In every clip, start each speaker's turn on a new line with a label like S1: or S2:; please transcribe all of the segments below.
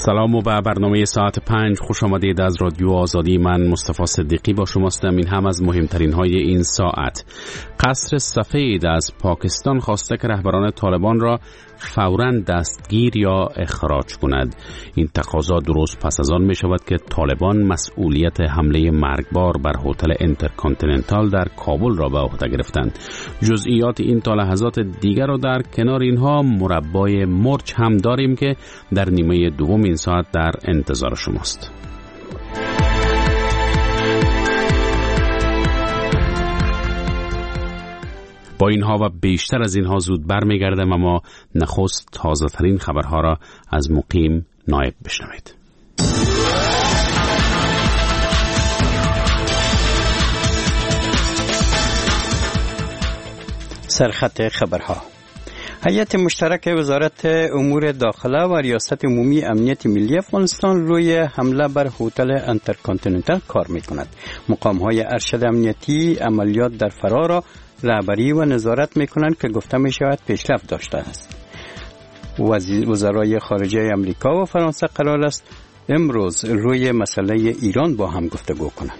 S1: سلام و به برنامه ساعت 5 خوش آمدید از رادیو آزادی. من مصطفی صدیقی با شماستم. این هم از مهمترین های این ساعت. قصر سفید از پاکستان خواسته که رهبران طالبان را فوراً دستگیر یا اخراج کند. این تقاضا درست پس از آن می شود که طالبان مسئولیت حمله مرگبار بر هتل انترکانتیننتال در کابل را به عهده گرفتند. جزئیات این تا لحظات دیگر را در کنار اینها مربای مرچ هم داریم که در نیمه دوم این ساعت در انتظار شماست. با اینها و بیشتر از اینها زود برمیگردم، اما نخست تازه ترین خبرها را از مقیم نایب بشنوید.
S2: سرخط خبرها: هیئت مشترک وزارت امور داخله و ریاست عمومی امنیت ملی افغانستان روی حمله بر هتل انترکانتیننتال کار می‌کند. مقام‌های ارشد امنیتی عملیات در فرا را رهبری و نظارت می‌کنند که گفته می‌شود پیشرفت داشته است. وزرای خارجه آمریکا و فرانسه قرار است امروز روی مسئله ایران با هم گفتگو کنند.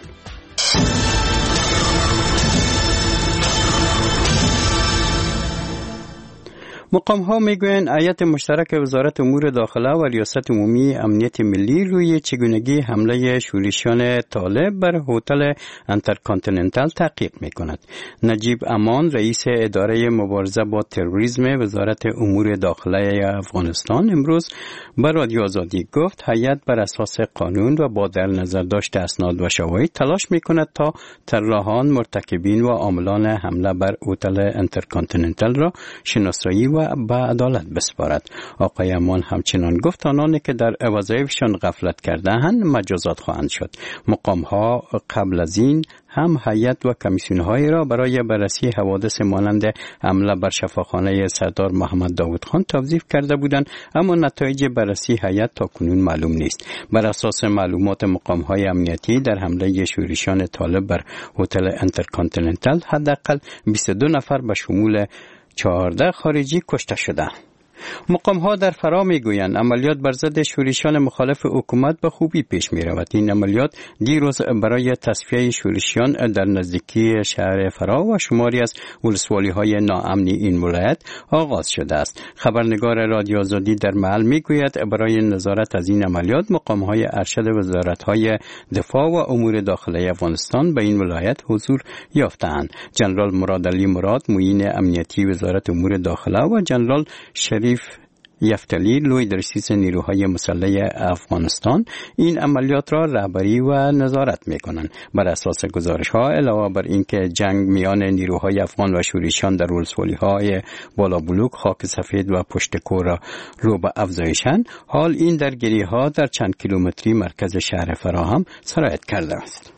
S2: مقام‌ها میگویند هیئت مشترک وزارت امور داخله و ریاست عمومی امنیت ملی روی چگونگی حمله شورشیان طالب بر هتل انترکانتیننتال تحقیق میکند. نجیب امان رئیس اداره مبارزه با تروریسم وزارت امور داخله افغانستان امروز به رادیو آزادی گفت هیئت بر اساس قانون و با در نظر داشت اسناد و شواهد تلاش میکند تا طراحان، مرتکبین و عاملان حمله بر هتل انترکانتیننتال را شناسایی و به عدالت بسپارد. آقای امان همچنان گفت آنانی که در وظایفشان غفلت کرده‌اند مجازات خواهند شد. مقام‌ها قبل از این هم هیئت و کمیسیون‌هایی را برای بررسی حوادث مانند حمله بر شفاخانه سردار محمد داود خان توظیف کرده بودند، اما نتایج بررسی هیئت تا کنون معلوم نیست. بر اساس معلومات مقام‌های امنیتی در حمله شورشیان طالب بر هتل انترکانتیننتال حداقل 22 نفر به شمول 14 خارجی کشته شده. مقام‌ها در فرا میگویند عملیات بر ضد شورشیان مخالف حکومت به خوبی پیش می‌رود. این عملیات دیروز برای تصفیه شورشیان در نزدیکی شهر فرا و شماری از ولسوالی‌های ناامنی این ولایت آغاز شده است. خبرنگار رادیو آزادی در محل میگوید برای نظارت از این عملیات مقام‌های ارشد وزارت‌های دفاع و امور داخله افغانستان به این ولایت حضور یافته‌اند. جنرال مرادعلی مراد معین امنیتی وزارت امور داخله و جنرال شریف یفتلی لوی رئیس نیروهای مسلح افغانستان این عملیات را رهبری و نظارت می‌کنند. بر اساس گزارش‌ها علاوه بر اینکه جنگ میان نیروهای افغان و شورشیان در ولسوالی‌های بالابلوک، خاک سفید و پشت کور رو به افزایشند، حال این درگیری‌ها در چند کیلومتری مرکز شهر فرا هم سرایت کرده است.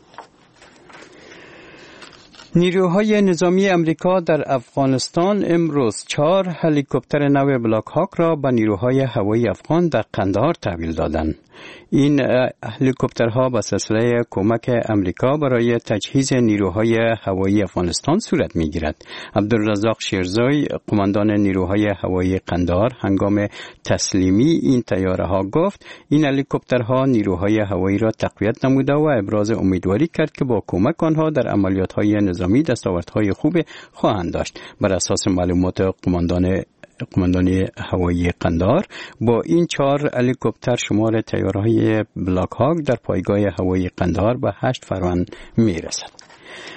S2: نیروهای نظامی امریکا در افغانستان امروز 4 هلیکوپتر نو بلاک هاک را به نیروهای هوایی افغان در قندهار تحویل دادند. این هلیکوپترها به سلسله کمک امریکا برای تجهیز نیروهای هوایی افغانستان صورت می‌گیرد. عبدالرزاق شیرزای قماندان نیروهای هوایی قندهار هنگام تسلیمی این طیاره‌ها گفت این هلیکوپترها نیروهای هوایی را تقویت نموده و ابراز امیدواری کرد که با کمک آنها در عملیات‌های نظامی دستاوردهای خوب خواهند داشت. بر اساس معلومات قماندانی هوایی قندهار با این 4 هلیکوپتر شمار طیاره‌های بلاک هاک در پایگاه هوایی قندهار به 8 فروند می‌رسد.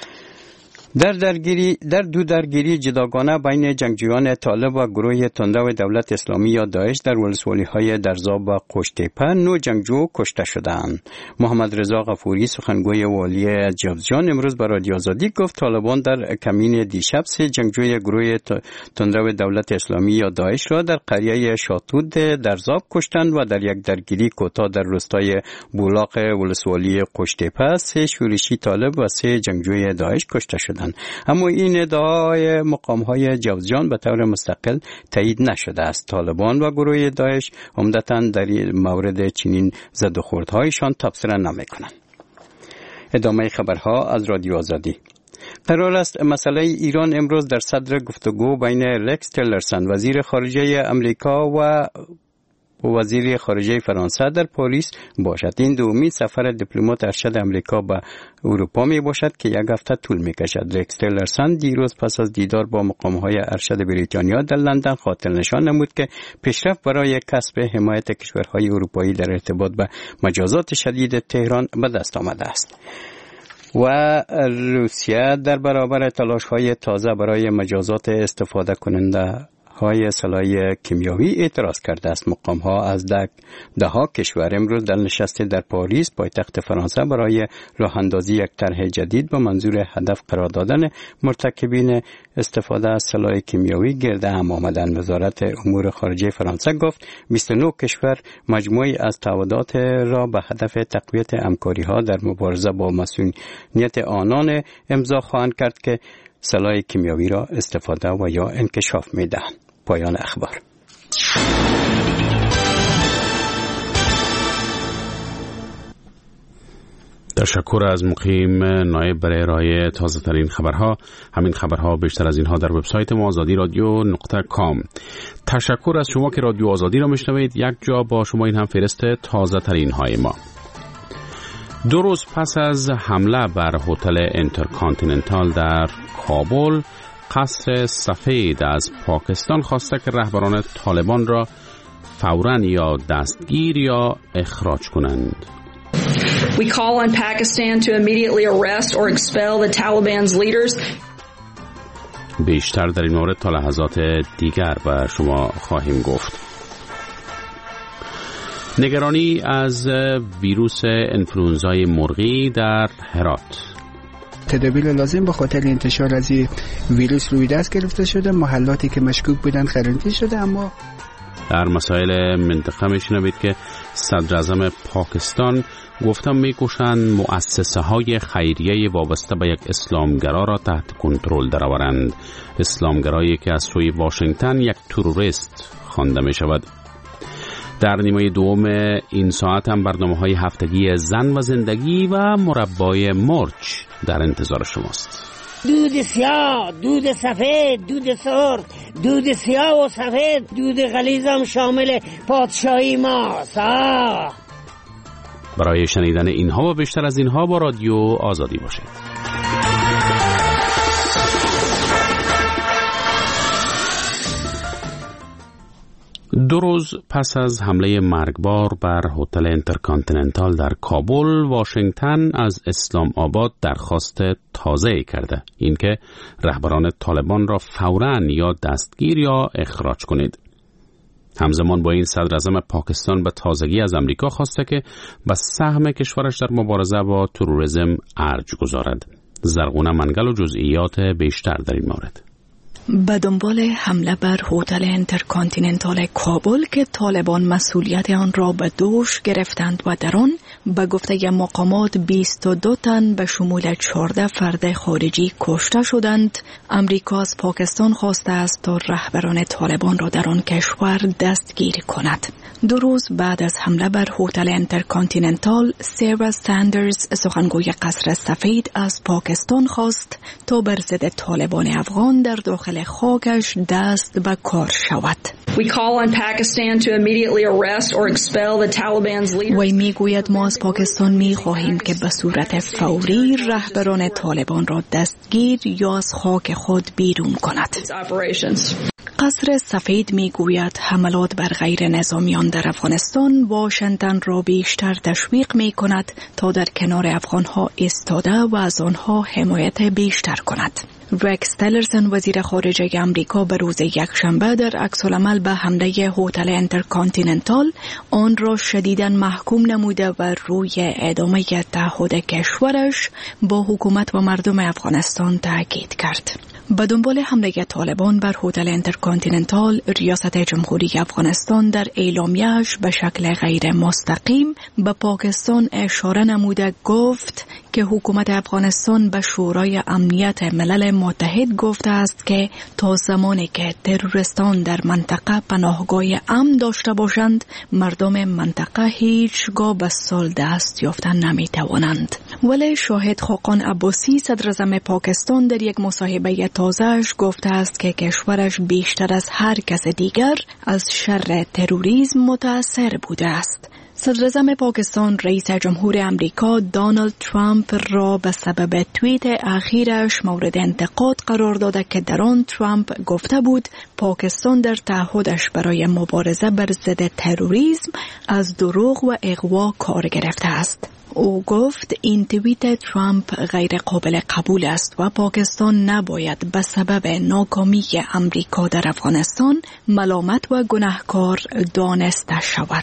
S2: در دو درگیری جداگانه بین جنگجویان طالب و گروه تندرو دولت اسلامی یا داعش در ولسوالی‌های درزاب و قشت‌تپه 9 جنگجو کشته شدند. محمد رضا غفوری سخنگوی والی جوزجان امروز به رادیو آزادی گفت طالبان در کمین دیشب 3 جنگجوی گروه تندرو دولت اسلامی یا داعش را در قریه شاتود درزاب کشتند و در یک درگیری کوتاه در روستای بولاق ولسوالی قشت‌تپه 3 شورشی طالب و 3 جنگجوی داعش کشته شدند. اما این ادعای مقام‌های جوزجان به طور مستقل تایید نشده است. طالبان و گروه داعش عمدتاً در مورد چنین زد و خوردهایشان تبصره نمی‌کنند. ادامه خبرها از رادیو آزادی. قرار است مسئله ایران امروز در صدر گفتگو بین رکس تیلرسن وزیر خارجه امریکا و وزیر خارجه فرانسه در پاریس باشد. این دومین سفر دیپلمات ارشد امریکا به اروپا می باشد که یک هفته طول می کشد. رکس تیلرسون دیروز پس از دیدار با مقام‌های ارشد بریتانیا در لندن خاطر نشان نمود که پیشرفت برای کسب حمایت کشورهای اروپایی در ارتباط به مجازات شدید تهران به دست آمده است. و روسیه در برابر تلاش‌های تازه برای مجازات استفاده کننده های سلاح کیمیاوی اعتراض کرده است. مقام‌ها از ده‌ها کشور امروز در نشست در پاریس پایتخت فرانسه برای راه اندازی یک طرح جدید با منظور هدف قرار دادن مرتکبین استفاده از سلاح کیمیاوی گرد هم آمدند. وزارت امور خارجه فرانسه گفت 29 کشور مجموعی از تعهدات را به هدف تقویت همکاری‌ها در مبارزه با مسئولیت آنان امضا خواهند کرد که سلاح کیمیاوی را استفاده و یا انکشاف می‌دهند. پایان اخبار.
S1: تشکر از مقیم نایب برای ارائه تازه ترین خبرها. همین خبرها بیشتر از اینها در وبسایت ما azadi.radio.com. تشکر از شما که رادیو آزادی را میشنوید. یک جا با شما این هم فهرست تازه ترین های ما. 2 روز پس از حمله بر هتل انترکانتیننتال در کابل، قصر سفید از پاکستان خواسته که رهبران طالبان را فوراً یا دستگیر یا اخراج کنند.
S3: We call on Pakistan to immediately arrest or expel the Taliban's leaders.
S1: بیشتر در این مورد تا لحظات دیگر به شما خواهیم گفت. نگرانی از ویروس انفلوئنزای مرغی در هرات.
S4: تدابیر لازم به خاطر انتشار از ویروس روی دست گرفته شده. محلاتی که مشکوک بودن قرنطینه شده. اما
S1: در مسائل منطقه میشنوید که صدر اعظم پاکستان گفتم میکوشند مؤسسه های خیریه وابسته به یک اسلامگرا را تحت کنترل درآورند. اسلامگرایی که از سوی واشنگتن یک تروریست خوانده می شود. در نیمه دوم این ساعت هم برنامه‌های هفتگی زن و زندگی و مربای مرچ در انتظار شماست.
S5: دود سیاه، دود سفید، دود سرخ، دود سیاه و سفید، دود غلیظم شامل پادشاهی ماست.
S1: برای شنیدن اینها و بیشتر از اینها با رادیو آزادی باشید. 2 روز پس از حمله مرگبار بر هتل انترکانتیننتال در کابل، واشنگتن از اسلام آباد درخواست تازه‌ای کرده، اینکه رهبران طالبان را فوراً یا دستگیر یا اخراج کنید. همزمان با این صدر اعظم پاکستان به تازگی از امریکا خواسته که به سهم کشورش در مبارزه با تروریسم ارج گذارد. زرغونه منگل و جزئیات بیشتر در این مورد.
S6: به دنبال حمله بر هتل انترکانتیننتال کابل که طالبان مسئولیت آن را به دوش گرفتند و در آن به گفته مقامات 22 تن به شمول 14 فرد خارجی کشته شدند، امریکا از پاکستان خواسته است تا رهبران طالبان را در آن کشور دستگیر کند. 2 روز بعد از حمله بر هتل انترکانتیننتال، سارا ساندرز، سخنگوی قصر سفید، از پاکستان خواست تا بر ضد طالبان افغان در داخل خاکش دست به کار شود.
S3: We call on Pakistan to immediately arrest or expel the Taliban's leaders.
S6: وی میگوید ما از پاکستان میخواهیم که به صورت فوری رهبران طالبان را دستگیر یا از خاک خود بیرون کند. قصر سفید میگوید حملات بر غیر نظامیان در افغانستان واشنگتن را بیشتر تشویق میکند تا در کنار افغانها ایستاده و از آنها حمایت بیشتر کند. رکس تیلرسون، وزیر خارجه امریکا، به روز یکشنبه در عکس‌العمل به حمله هتل انترکانتیننتال آن را شدیداً محکوم نموده و روی ادامه تعهد کشورش با حکومت و مردم افغانستان تاکید کرد. به دنبال حمله طالبان بر هتل انترکانتیننتال، ریاست جمهوری افغانستان در اعلامیه‌اش به شکل غیر مستقیم به پاکستان اشاره نموده گفت که حکومت افغانستان به شورای امنیت ملل متحد گفته است که تا زمانی که تروریستان در منطقه پناهگاه امن داشته باشند، مردم منطقه هیچگاه به صلح دست یافتن نمی‌توانند. ولی شاهد خاقان عباسی، صدر اعظم پاکستان، در یک مصاحبه تازه‌اش گفته است که کشورش بیشتر از هر کس دیگر از شر تروریسم متأثر بوده است. صدراعظم پاکستان رئیس جمهور امریکا دونالد ترامپ را به سبب توییت اخیرش مورد انتقاد قرار داده که در آن ترامپ گفته بود پاکستان در تعهدش برای مبارزه بر ضد تروریسم از دروغ و اغوا کار گرفته است. او گفت این توییت ترامپ غیر قابل قبول است و پاکستان نباید به سبب ناکامی امریکا در افغانستان ملامت و گناهکار دانسته شود.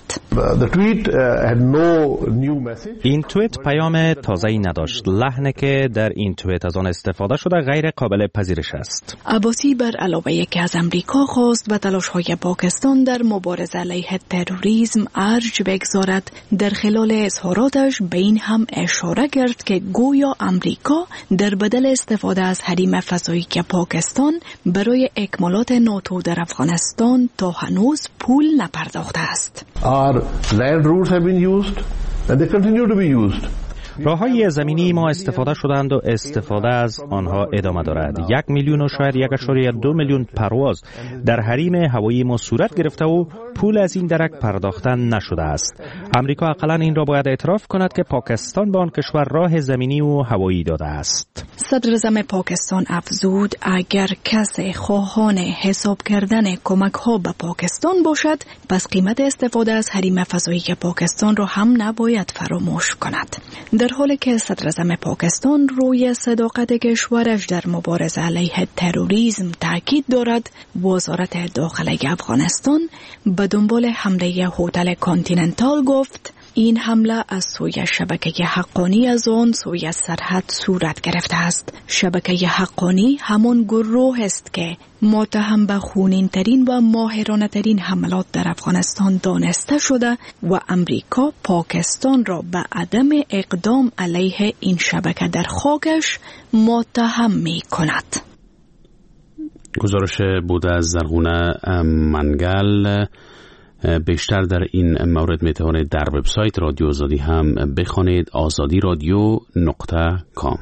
S7: این توییت پیام تازه‌ای نداشت. لحنی که در این توییت از آن استفاده شده غیر قابل پذیرش است.
S6: عباسی بر علاوه که از امریکا خواست و تلاش‌های پاکستان در مبارزه علیه تروریسم ارج بگذارد، در خلال اظهاراتش به این هم اشاره کرد که گویا امریکا در بدل استفاده از حریم فضایی که پاکستان برای اکمالات ناتو در افغانستان تا هنوز پول نپرداخته است.
S8: Our land rules have been used and they continue to be used.
S7: راههای زمینی ما استفاده شدند و استفاده از آنها ادامه دارد. 1 میلیون و شاید 1.2 میلیون پرواز در حریم هوایی ما صورت گرفته و پول از این درک پرداخته نشده است. امریکا حداقل این را باید اعتراف کند که پاکستان به آن کشور راه زمینی و هوایی داده است.
S6: صدراعظم پاکستان افزود اگر کسی خواهان حساب کردن کمک ها به پاکستان باشد، پس قیمت استفاده از حریم فضایی پاکستان را هم نباید فراموش کند. در حالی که صدراعظم پاکستان روی صداقت کشورش در مبارزه علیه تروریسم تاکید دارد، وزارت داخله افغانستان به دنبال حمله هتل کانتیننتال گفت این حمله از سوی شبکه حقانی از آن سوی سرحد صورت گرفته است. شبکه حقانی همان گروه است که متهم به خونین‌ترین و ماهرانه ترین حملات در افغانستان دانسته شده و امریکا پاکستان را به عدم اقدام علیه این شبکه در خاکش متهم می کند.
S1: گزارش بود از زرغونه منگل. بیشتر در این مورد میتوانید در وبسایت رادیو آزادی هم بخوانید، azadi.radio.com.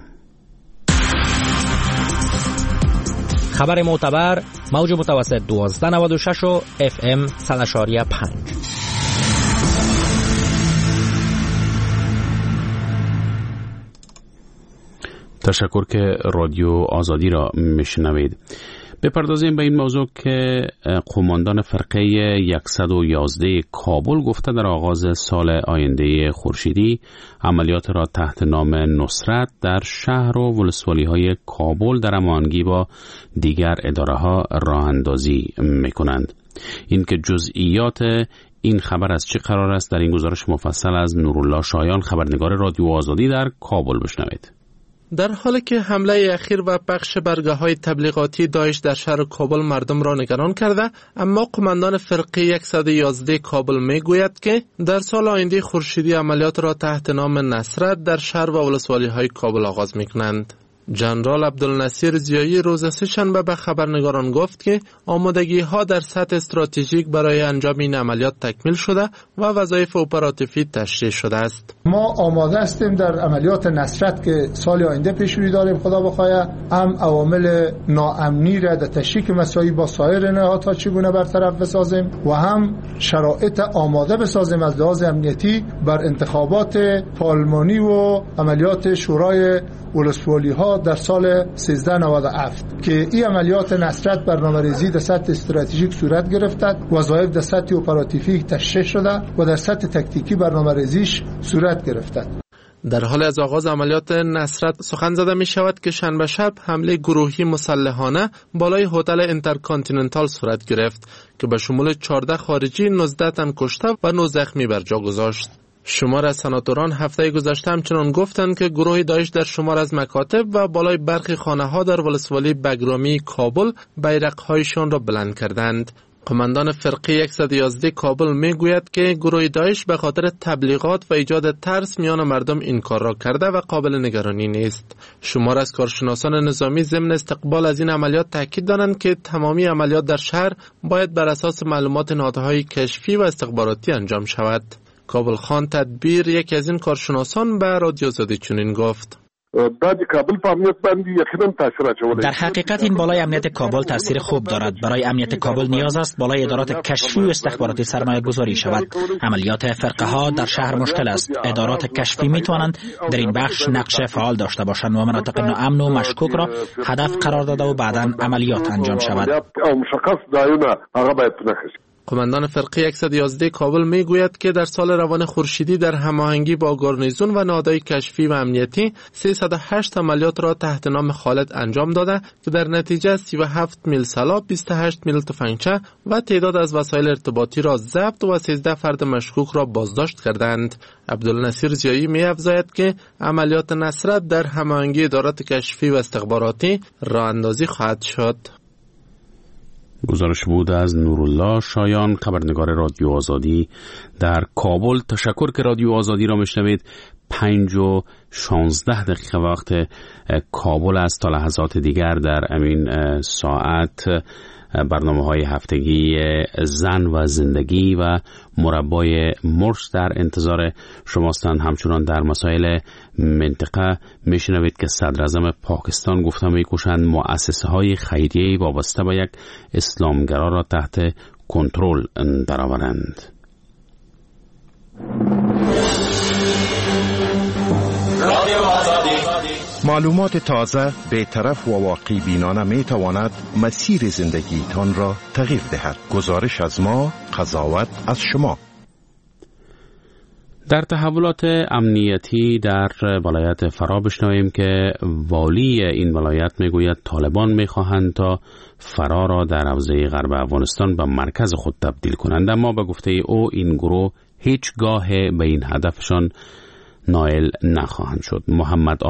S9: خبر معتبر، موج متوسط 1296 و FM 100.5.
S1: تشکر که رادیو آزادی را میشنوید. بپردازیم به این موضوع که قماندان فرقه 111 کابل گفته در آغاز سال آینده خورشیدی عملیات را تحت نام نصرت در شهر و ولسوالی‌های کابل در هماهنگی با دیگر اداره‌ها راه اندازی می‌کنند. این که جزئیات این خبر از چه قرار است در این گزارش مفصل از نورالله شایان خبرنگار رادیو آزادی در کابل بشنوید.
S10: در حالی که حمله اخیر و پخش برگه‌های تبلیغاتی داعش در شهر کابل مردم را نگران کرده، اما قماندان فرقه 111 کابل میگوید که در سال آینده خورشیدی عملیات را تحت نام نصرت در شهر و ولسوالی‌های کابل آغاز می‌کنند. جنرال عبدالنصیر زیایی روز سه‌شنبه به خبرنگاران گفت که آمادگی‌ها در سطح استراتژیک برای انجام این عملیات تکمیل شده و وظایف اپراتیوی تشریح شده است.
S11: ما آماده هستیم در عملیات نصرت که سال آینده پیش روی داریم، خدا بخواهد هم عوامل ناامنی را در تشریک مساعی با سایر نهادها چگونه برطرف بسازیم و هم شرایط آماده بسازیم از لحاظ امنیتی بر انتخابات پارلمانی و عملیات شورای ولسوالی‌ها در سال 1397 که این عملیات نصرت برنامه‌ریزی در سطح استراتژیک صورت گرفته، وظایف در سطح اپراتیوی تشریح شده و در سطح تکتیکی برنامه‌ریزیش صورت گرفته.
S10: در حال از آغاز عملیات نصرت سخن زده می شود که شنبه شب حمله گروهی مسلحانه بالای هتل اینترکانتیننتال صورت گرفت که به شمول 14 خارجی 19 تن کشته و 9 زخمی بر جا گذاشت. شمار از سناتوران هفته گذشته همچنان گفتند که گروه داعش در شمار از مکاتب و بالای برخی خانه‌ها در ولسوالی بگرامی کابل بیرق‌هایشان را بلند کردند. قماندان فرقه 111 کابل میگوید که گروه داعش به خاطر تبلیغات و ایجاد ترس میان مردم این کار را کرده و قابل نگرانی نیست. شمار از کارشناسان نظامی ضمن استقبال از این عملیات تاکید دارند که تمامی عملیات در شهر باید بر اساس معلومات نهادهای کشفی و استخباراتی انجام شود. کابل خان تدبیر یکی از این کارشناسان به رادیو آزادی چنین گفت:
S12: دا د کابل په امنیت باندې یقینا تاثیر اچولی.
S9: در حقیقت این بالای امنیت کابل تاثیر خوب دارد. برای امنیت کابل نیاز است بالای ادارات کشفی و استخباراتی سرمایه گذاری شود. عملیات فرقه ها در شهر مشکل است. ادارات کشفی می توانند در این بخش نقش فعال داشته باشند و مناطق ناامن و مشکوک را هدف قرار داده و بعداً عملیات انجام شود.
S10: قماندان فرقه 111 کابل می گوید که در سال روان خورشیدی در هماهنگی با گارنیزون و نهادهای کشفی و امنیتی 308 عملیات را تحت نام خالد انجام داده که در نتیجه 37 میل سلاح، 28 میل تفنگچه و تعداد از وسایل ارتباطی را ضبط و 13 فرد مشکوک را بازداشت کردند. عبدالنصیر ضیایی می افزاید که عملیات نصرت در هماهنگی ادارات کشفی و استخباراتی راه اندازی خواهد شد.
S1: گزارش بود از نورالله شایان، خبرنگار رادیو آزادی در کابل. تشکر که رادیو آزادی را میشنوید. 5:16 وقت کابل است. تا لحظات دیگر در امین ساعت برنامه‌های هفتگی زن و زندگی و مربای مرش در انتظار شماستند. همچنان در مسائل منطقه میشنوید که صدراعظم پاکستان گفته می‌کوشند مؤسسه‌های خیریه‌ای وابسته به یک اسلامگرا را تحت کنترل درآورند.
S13: معلومات تازه، بی‌طرف و واقع بینانه می تواند مسیر زندگیتان را تغییر دهد. گزارش از ما، قضاوت از شما.
S1: در تحولات امنیتی در ولایت فرا بشنویم که والی این ولایت میگوید طالبان میخواهند تا فرا را در حوزه غرب افغانستان به مرکز خود تبدیل کنند، اما به گفته او این گروه هیچگاه به این هدفشان نائل نخواهند شد. محمد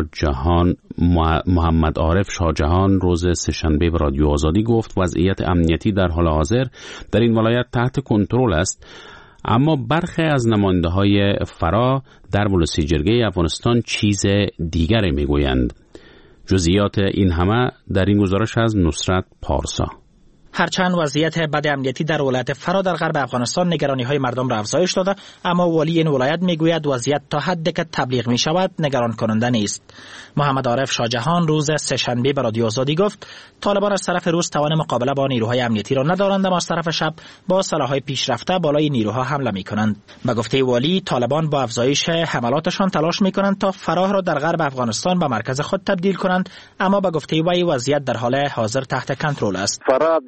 S1: عارف شاه جهان روز سه‌شنبه به رادیو آزادی گفت وضعیت امنیتی در حال حاضر در این ولایت تحت کنترل است، اما برخی از نماینده‌های فرا در ولسی جرگه افغانستان چیز دیگری میگویند. جزئیات این همه در این گزارش از نصرت پارسا.
S9: هرچند وضعیت بد امنیتی در ولایت فرا در غرب افغانستان نگرانی‌های مردم را افزایش داده، اما والی این ولایت میگوید وضعیت تا حدی که تبلیغ می شود نگران کننده نیست. محمد عارف شاه جهان روز سه‌شنبه به رادیو آزادی گفت طالبان از طرف روز توان مقابله با نیروهای امنیتی را ندارند، اما از طرف شب با سلاح‌های پیشرفته بالای نیروها حمله می‌کنند. به گفته والی طالبان با افزایش حملاتشان تلاش می‌کنند تا فرا را در غرب افغانستان به مرکز خود تبدیل کنند، اما به گفته وی وضعیت در حال حاضر تحت کنترل است.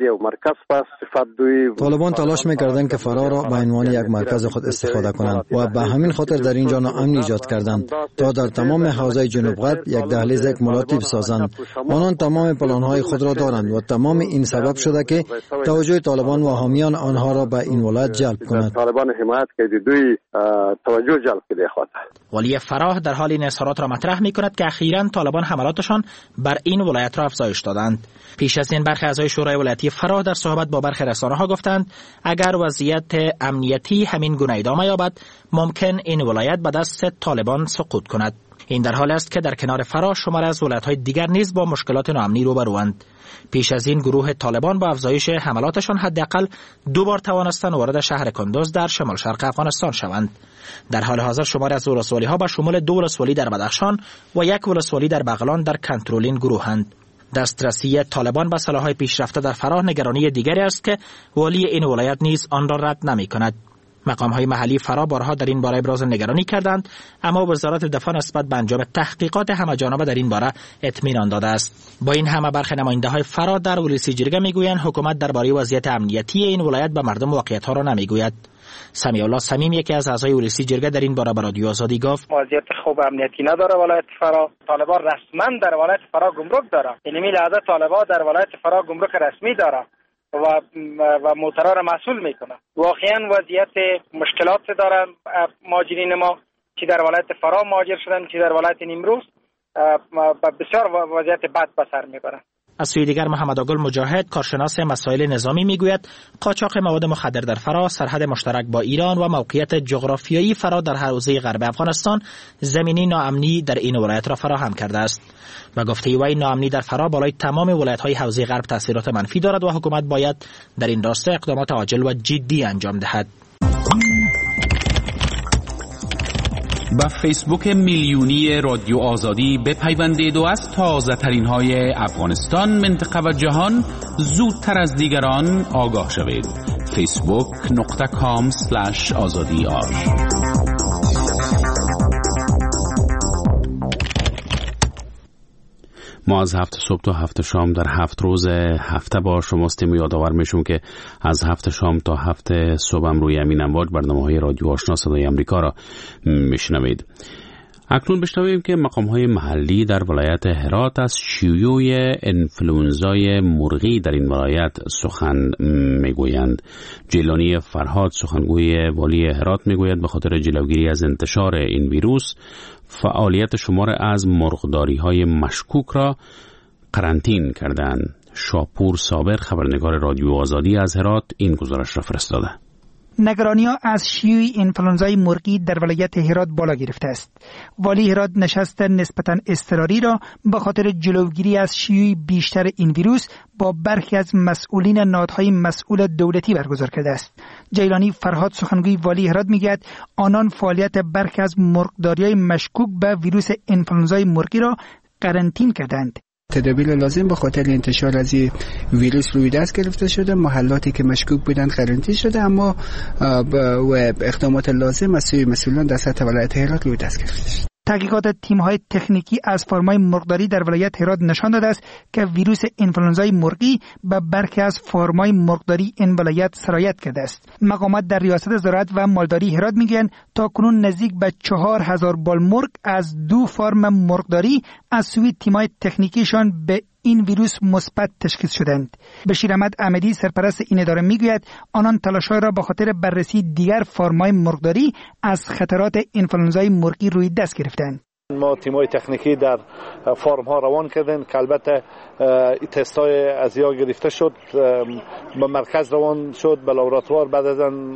S14: طالبان تلاش می‌کردند که فرا را به عنوان یک مرکز خود استفاده کنند و به همین خاطر در اینجا ناامنی ایجاد کردند تا در تمام حوزه جنوب غرب یک دهلیز ملاتی بسازند. آنان تمام پلان‌های خود را دارند و تمام این سبب شده که توجه طالبان و حامیان آنها را به این ولایت جلب کنند.
S12: طالبان حمایت که دوی توجه جلب کرده خواهد.
S9: والی فراه در حال این اظهارات را مطرح می‌کند که اخیراً طالبان حملاتشان بر این ولایت را افزایش دادند. پیش از این برخی اعضای شورای ولایتی فراه در صحبت با برخی رسانه‌ها گفتند اگر وضعیت امنیتی همین گونه ادامه یابد ممکن این ولایت به دست طالبان سقوط کند. این در حال است که در کنار فراه شماری از ولایت‌های دیگر نیز با مشکلات ناامنی روبروند. پیش از این گروه طالبان با افزایش حملاتشان حداقل 2 بار توانستند وارد شهر کندوز در شمال شرق افغانستان شوند. در حال حاضر شماری از ولسوالی‌ها به شمول 2 ولسوالی در بدخشان و 1 ولسوالی در بغلان در کنترل این گروهند. دسترسی طالبان به سلاح‌های پیشرفته در فراه نگرانی دیگری است که والی این ولایت نیز آن را رد نمی‌کند. مقام‌های محلی فرا بارها در این باره ابراز نگرانی کردند، اما وزارت دفاع نسبت به انجام تحقیقات همه‌جانبه در این باره اطمینان داده است. با این همه برخی نماینده‌های فرا در ولسی جرگه می‌گویند حکومت درباره وضعیت امنیتی این ولایت به مردم واقعیت‌ها را نمی‌گوید. سمیع الله صمیم یکی از اعضای ولسی جرگه در این باره به رادیو آزادی گفت
S15: وضعیت خوب امنیتی نداره ولایت فرا. طالبان رسما در ولایت فرا گمرک داره. یعنی لحظه طالبان در ولایت فرا گمرک رسمی داره و موترها را مسئول میکنه. واقعا وضعیت مشکلات دارن مهاجرین ما که در ولایت فرا مهاجر شدن که در ولایت نیمروز بسیار وضعیت بد به سر میبرن.
S9: از سوی دیگر محمد آگل مجاهد کارشناس مسائل نظامی میگوید قاچاق مواد مخدر در فرا سرحد مشترک با ایران و موقعیت جغرافیایی فرا در حوزه غرب افغانستان زمینی ناامنی در این ولایت را فراهم کرده است. و گفته وی ناامنی در فرا بالای تمام ولایت‌های حوزه غرب تاثیرات منفی دارد و حکومت باید در این راسته اقدامات عاجل و جدی انجام دهد.
S1: با فیسبوک میلیونی رادیو آزادی بپیوندید و از تازه ترین های افغانستان، منطقه و جهان زودتر از دیگران آگاه شوید. facebook.com/azadi.ir. ما از 7 صبح تا 7 شام در 7 روز هفته با شماستیم و یادآور میشم که از 7 شام تا 7 صبح هم روی امین امواج برنامه‌های رادیو آشنا صدای آمریکا را میشنوید. اکنون بشنویم که مقام‌های محلی در ولایت هرات از شیوع انفلوئنزای مرغی در این ولایت سخن میگویند. جیلانی فرهاد سخنگوی والی هرات میگوید به خاطر جلوگیری از انتشار این ویروس فعالیت شمار از مرغداری‌های مشکوک را قرنطین کردند. شاپور صابر خبرنگار رادیو آزادی از هرات این گزارش را فرستاده.
S16: نگرانی‌ها از شیوع انفلوئنزای مرغی در ولایت هرات بالا گرفته است. والی هرات نشست نسبتاً اضطراری را به خاطر جلوگیری از شیوع بیشتر این ویروس با برخی از مسئولین نهادهای مسئول دولتی برگزار کرده است. جیلانی فرهاد سخنگوی والی هرات میگوید آنان فعالیت برخی از مرغداری‌های مشکوک به ویروس انفلوئنزای مرغی را قرنطین کردند.
S4: تدابیر لازم به خاطر انتشار از ویروس روی دست گرفته شده. محلاتی که مشکوک بودند قرنطینه شده، اما و اقدامات لازم از سوی مسئولان در سطح ولایت هرات روی دست گرفته شده.
S16: تحقیقات تیم‌های تکنیکی از فارم‌های مرغداری در ولایت هرات نشان داده است که ویروس انفلوئنزای مرغی به برخی از فارم‌های مرغداری این ولایت سرایت کرده است. مقامات در ریاست زراعت و مالداری هرات میگویند تاکنون نزدیک به 4000 بال مرغ از 2 فارم مرغداری از سوی تیم‌های تکنیکیشان به این ویروس مثبت تشخیص شدند. بشیر احمد احمدی سرپرست این اداره میگوید آنان تلاش‌های را به خاطر بررسی دیگر فارم‌های مرغداری از خطرات انفلوئنزای مرغی روی دست گرفتند.
S17: ما تیم‌های تکنیکی در فارم‌ها روان کردیم که البته تست‌های از یا گرفته شد، به مرکز روان شد، به لابراتوار. بعد از آن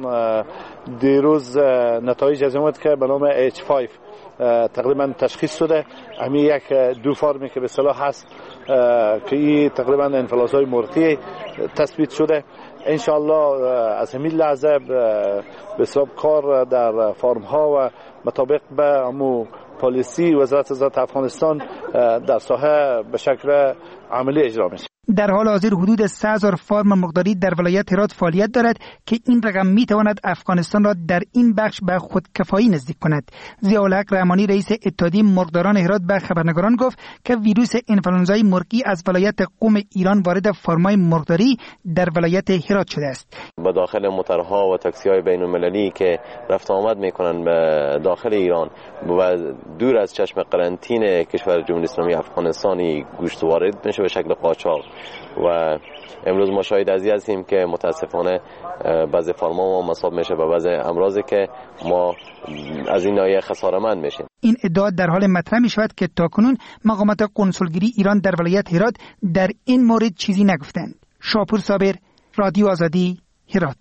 S17: دیروز نتایج از اومد که به نام H5 تقریبا تشخیص شده. همین یک 2 فارمی که به اصطلاح هست که این تقریبا انفلوئنزای مرغی تثبیت شده. انشالله از همین لحظه به حساب کار در فارم ها و مطابق به امو پالیسی وزارت زراعت افغانستان در ساحه به شکل عملی اجرا میشه.
S16: در حال حاضر حدود 3000 فارم مرغداری در ولایت هرات فعالیت دارد که این رقم میتواند افغانستان را در این بخش به خودکفایی نزدیک کند. ضیاءالحق رحمانی رئیس اتحادیه مرغداران هرات به خبرنگاران گفت که ویروس انفلوئنزای مرغی از ولایت قم ایران وارد فارم‌های مرغداری در ولایت هرات شده است.
S18: به داخل موترها و تاکسی‌های بین‌المللی که رفت آمد میکنن به داخل ایران و دور از چشم قرنطینه کشور جمهوری اسلامی افغانستانی گوشت وارد میشه به شکل قاچاق. و امروز ما شاهد از این هستیم که متاسفانه بعضی فارم‌ها ما مصاب میشه به بعضی امراضی که ما از این ناحیه خساره‌مند میشیم.
S16: این ادعا در حال مطرح می شود که تاکنون مقامات قنسولگری ایران در ولایت هرات در این مورد چیزی نگفتند. شاپور صابر، رادیو آزادی، هرات.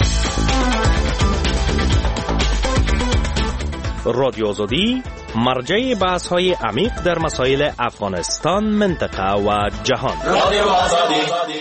S7: رادیو آزادی مرجع بحث‌های عمیق در مسائل افغانستان، منطقه و جهان. رادیو آزادی.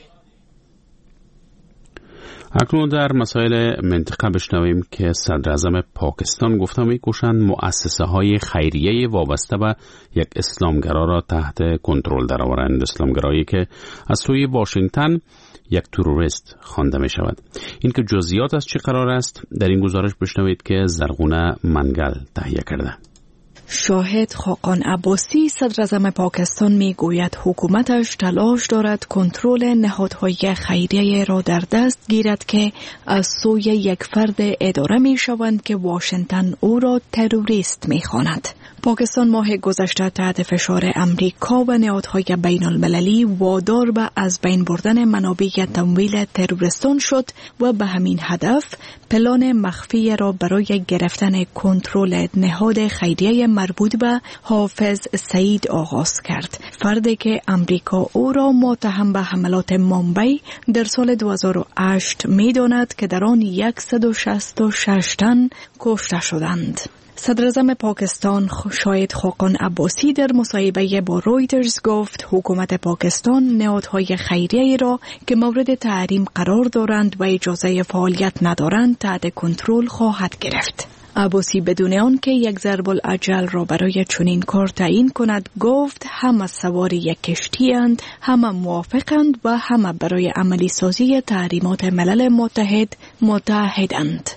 S1: اکنون در مسائل منطقه بشنویم که صدر اعظم پاکستان گفته می‌کوشند مؤسسه‌های خیریه وابسته به یک اسلامگرا را تحت کنترل درآورند. اسلامگرایی که از سوی واشنگتن یک تروریست خوانده می شود. این که جزئیات از چه قرار است در این گزارش بشنوید که زرغونه منگل تهیه کرده.
S6: شاهد خاقان عباسی صدر اعظم پاکستان می گوید حکومتش تلاش دارد کنترل نهادهای خیریه را در دست گیرد که از سوی یک فرد اداره می شوند که واشنگتن او را تروریست می خواند. پاکستان ماه گذشته تحت فشار امریکا و نهادهای بین المللی وادار به از بین بردن منابع تمویل تروریستان شد و به همین هدف پلان مخفی را برای گرفتن کنترل نهاد خیریه مربوط به حافظ سعید آغاز کرد. فردی که امریکا او را متهم به حملات مامبای در سال 2008 می داند که در آن 166 تن کشته شدند. صدر اعظم پاکستان شاهد خاقان عباسی در مصاحبه با رویترز گفت حکومت پاکستان نهادهای خیریه را که مورد تحریم قرار دارند و اجازه فعالیت ندارند تحت کنترل خواهد گرفت. عباسی بدون آن که یک ضرب الاجل را برای چنین کار تعیین کند گفت همه سوار یک کشتی اند، همه موافقند و همه برای عملی سازی تحریمات ملل متحد متحدند.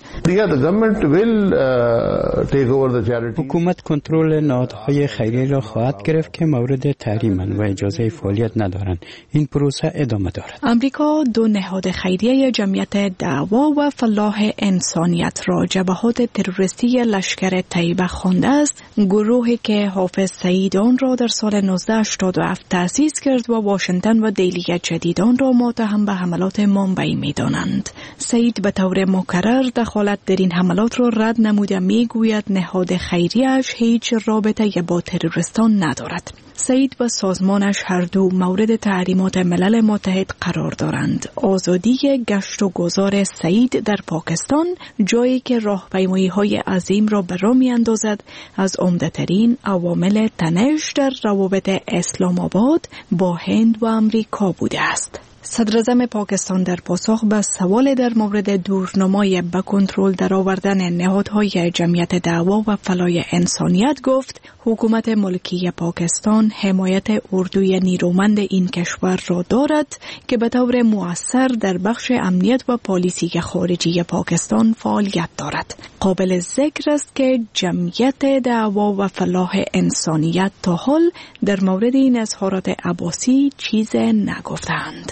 S2: حکومت کنترل نهادهای خیریه را خواهد گرفت که مورد تحریم‌اند و اجازه فعالیت ندارند. این پروسه ادامه دارد.
S6: امریکا دو نهاد خیریه جمعیت دعوا و فلاح انسانیت را جبهات تروریستی لشکر طیبه خوانده است، گروهی که حافظ سعید آن را در سال 1987 تأسیس کرد و واشنگتن و دهلی جدید آن را متهم به حملات ممبئی می‌دانند. سعید به طور مکرر دخالت در این حملات را رد نموده میگوید نهاد خیریه‌اش هیچ رابطه با تروریستان ندارد. سعید و سازمانش هر دو مورد تحریمات ملل متحد قرار دارند. آزادی گشت و گذار سعید در پاکستان، جایی که راهپیمایی‌های عظیم را به راه می‌اندازد، از عمده‌ترین عوامل تنش در روابط اسلام آباد با هند و امریکا بوده است. صدراعظم پاکستان در پاسخ به سوال در مورد دورنمای به کنترل درآوردن نهادهای جمعیت دعوا و فلاح انسانیت گفت حکومت ملکی پاکستان حمایت اردوی نیرومند این کشور را دارد که به طور مؤثر در بخش امنیت و پالیسی خارجی پاکستان فعالیت دارد. قابل ذکر است که جمعیت دعوا و فلاح انسانیت تا حال در مورد این اظهارات عباسی چیز نگفتند.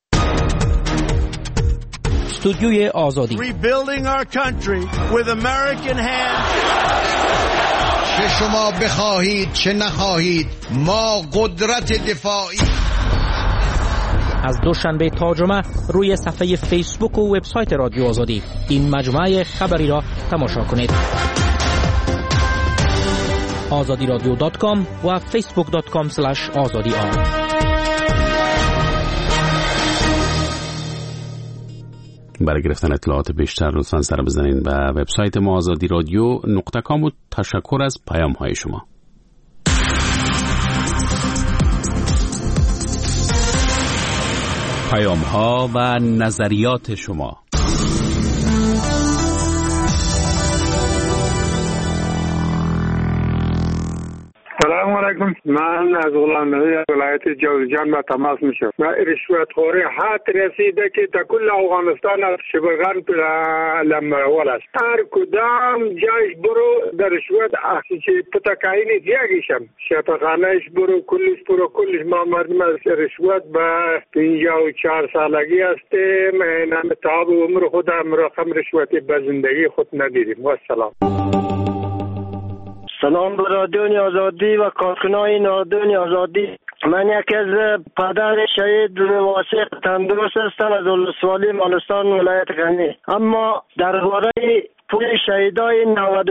S9: استودیوی آزادی.
S19: چه شما بخواهید چه نخواهید ما قدرت دفاعی.
S9: از دوشنبه تا جمعه روی صفحه فیسبوک و وبسایت رادیو آزادی این مجموعه خبری را تماشا کنید. azadiradio.com و facebook.com/azadi.
S1: برای گرفتن اطلاعات بیشتر لطفاً سر بزنید به وبسایت ما azadiradio.com و تشکر از پیام های شما. پیام ها و نظریات شما.
S12: سلام علیکم. من از غلامنوی ولایت جوزجان با تماس میشم. و رشوتخوری حد رسیده که تا کل افغانستان از شبرغان لمرول است. هر کدام جایش برو در رشوت اخیچه پتکایی زیادیشم. شفاخانهش برو کلش ما مردم از رشوت با 54 سالگی هستیم. نام تاب عمر خودم رقم رشوتی به زندگی خود ندیدیم. و سلام.
S20: سلام به رادیو آزادی و کارکنان رادیو آزادی. من یکی از پدر شهید واسق تندرست هستم از ولسوالی مالستان ولایت غنی. اما درباره پول شهیدای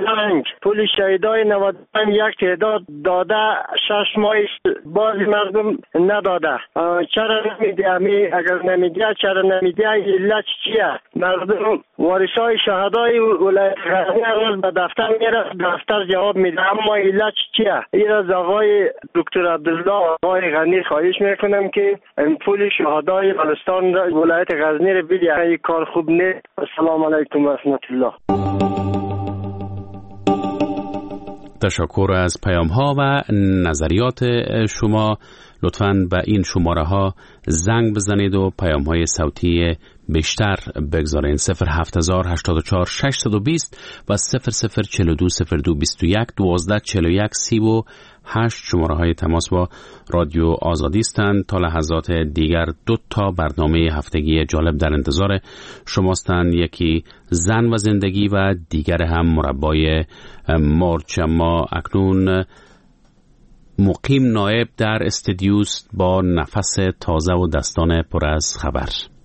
S20: 95 یک تعداد داده 6 ماه بازی مردم نداده. چرا نمیده؟ اگر نمیده چرا نمیده؟ علت چیه؟ مردم وارثای شهدای ولایت غزنی روز به دفتر میره، دفتر جواب میده، اما علت چیه؟ این از آقای دکتر عبدالله آقای غنی خواهش میکنم که پول شهدای بلوچستان ولایت غزنی رو بده. این کار خوب نیست. السلام علیکم و رحمت الله.
S1: تشکر از پیام ها و نظریات شما. لطفاً به این شماره ها زنگ بزنید و پیام های صوتی بیشتر بگذارین. 07084 620 و 0042 0221 1241 38 شماره های تماس با رادیو آزادی هستند. تا لحظات دیگر 2 تا برنامه هفتگی جالب در انتظار شماستند. یکی زن و زندگی و دیگر هم مربای مرچ. اما اکنون مقیم نایب در استدیوست با نفس تازه و دستان پر از خبر.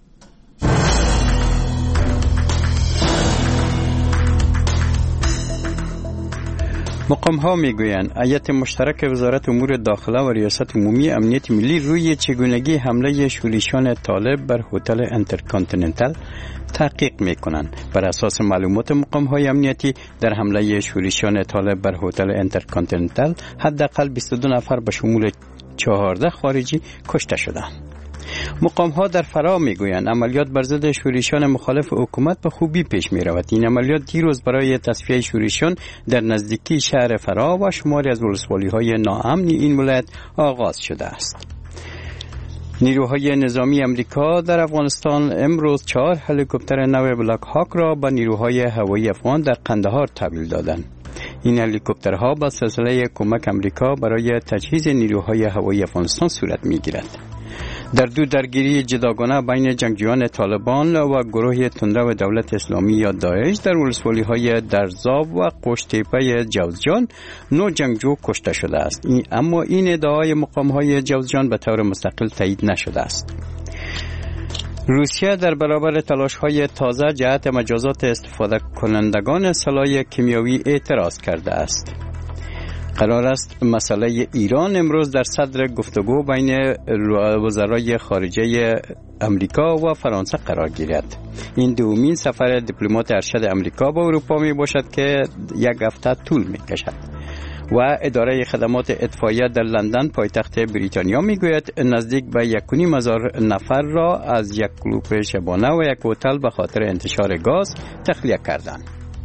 S2: مقام ها میگویند هیئت مشترک وزارت امور داخله و ریاست عمومی امنیت ملی روی چگونگی حمله شورشیان طالب بر هتل انترکانتیننتال تحقیق میکنند. بر اساس معلومات مقام های امنیتی در حمله شورشیان طالب بر هتل انترکانتیننتال حداقل 22 نفر به شمول 14 خارجی کشته شدند. مقام ها در فرا میگویند عملیات بر ضد شورشیان مخالف حکومت به خوبی پیش می رود. این عملیات دیروز برای تصفیه شورشیان در نزدیکی شهر فرا و شماری از ولسوالی های ناامن این ولایت آغاز شده است. نیروهای نظامی امریکا در افغانستان امروز 4 هلیکوپتر نو بلک هاک را به نیروهای هوایی افغان در قندهار تحویل دادند. این هلیکوپترها با سلسله کمک امریکا برای تجهیز نیروهای هوایی افغانستان صورت می‌گیرد. در دو درگیری جداگانه بین جنگجویان طالبان و گروه تندرو دولت اسلامی یا داعش در ولسوالی‌های درزاب و قشتیپه جوزجان 9 جنگجو کشته شده است. اما این ادعای مقام‌های جوزجان به طور مستقل تایید نشده است. روسیه در برابر تلاش‌های تازه جهت مجازات استفاده کنندگان سلاح کیمیایی اعتراض کرده است. قرار است مسئله ایران امروز در صدر گفتگو بین وزرای خارجه امریکا و فرانسه قرار گیرد. این دومین سفر دیپلمات ارشد امریکا به اروپا می باشد که 1 هفته طول می کشد. و اداره خدمات اطفائیه در لندن پایتخت بریتانیا می گوید نزدیک به 1,500 نفر را از یک کلوب شبانه و یک هتل به خاطر انتشار گاز تخلیه کردند.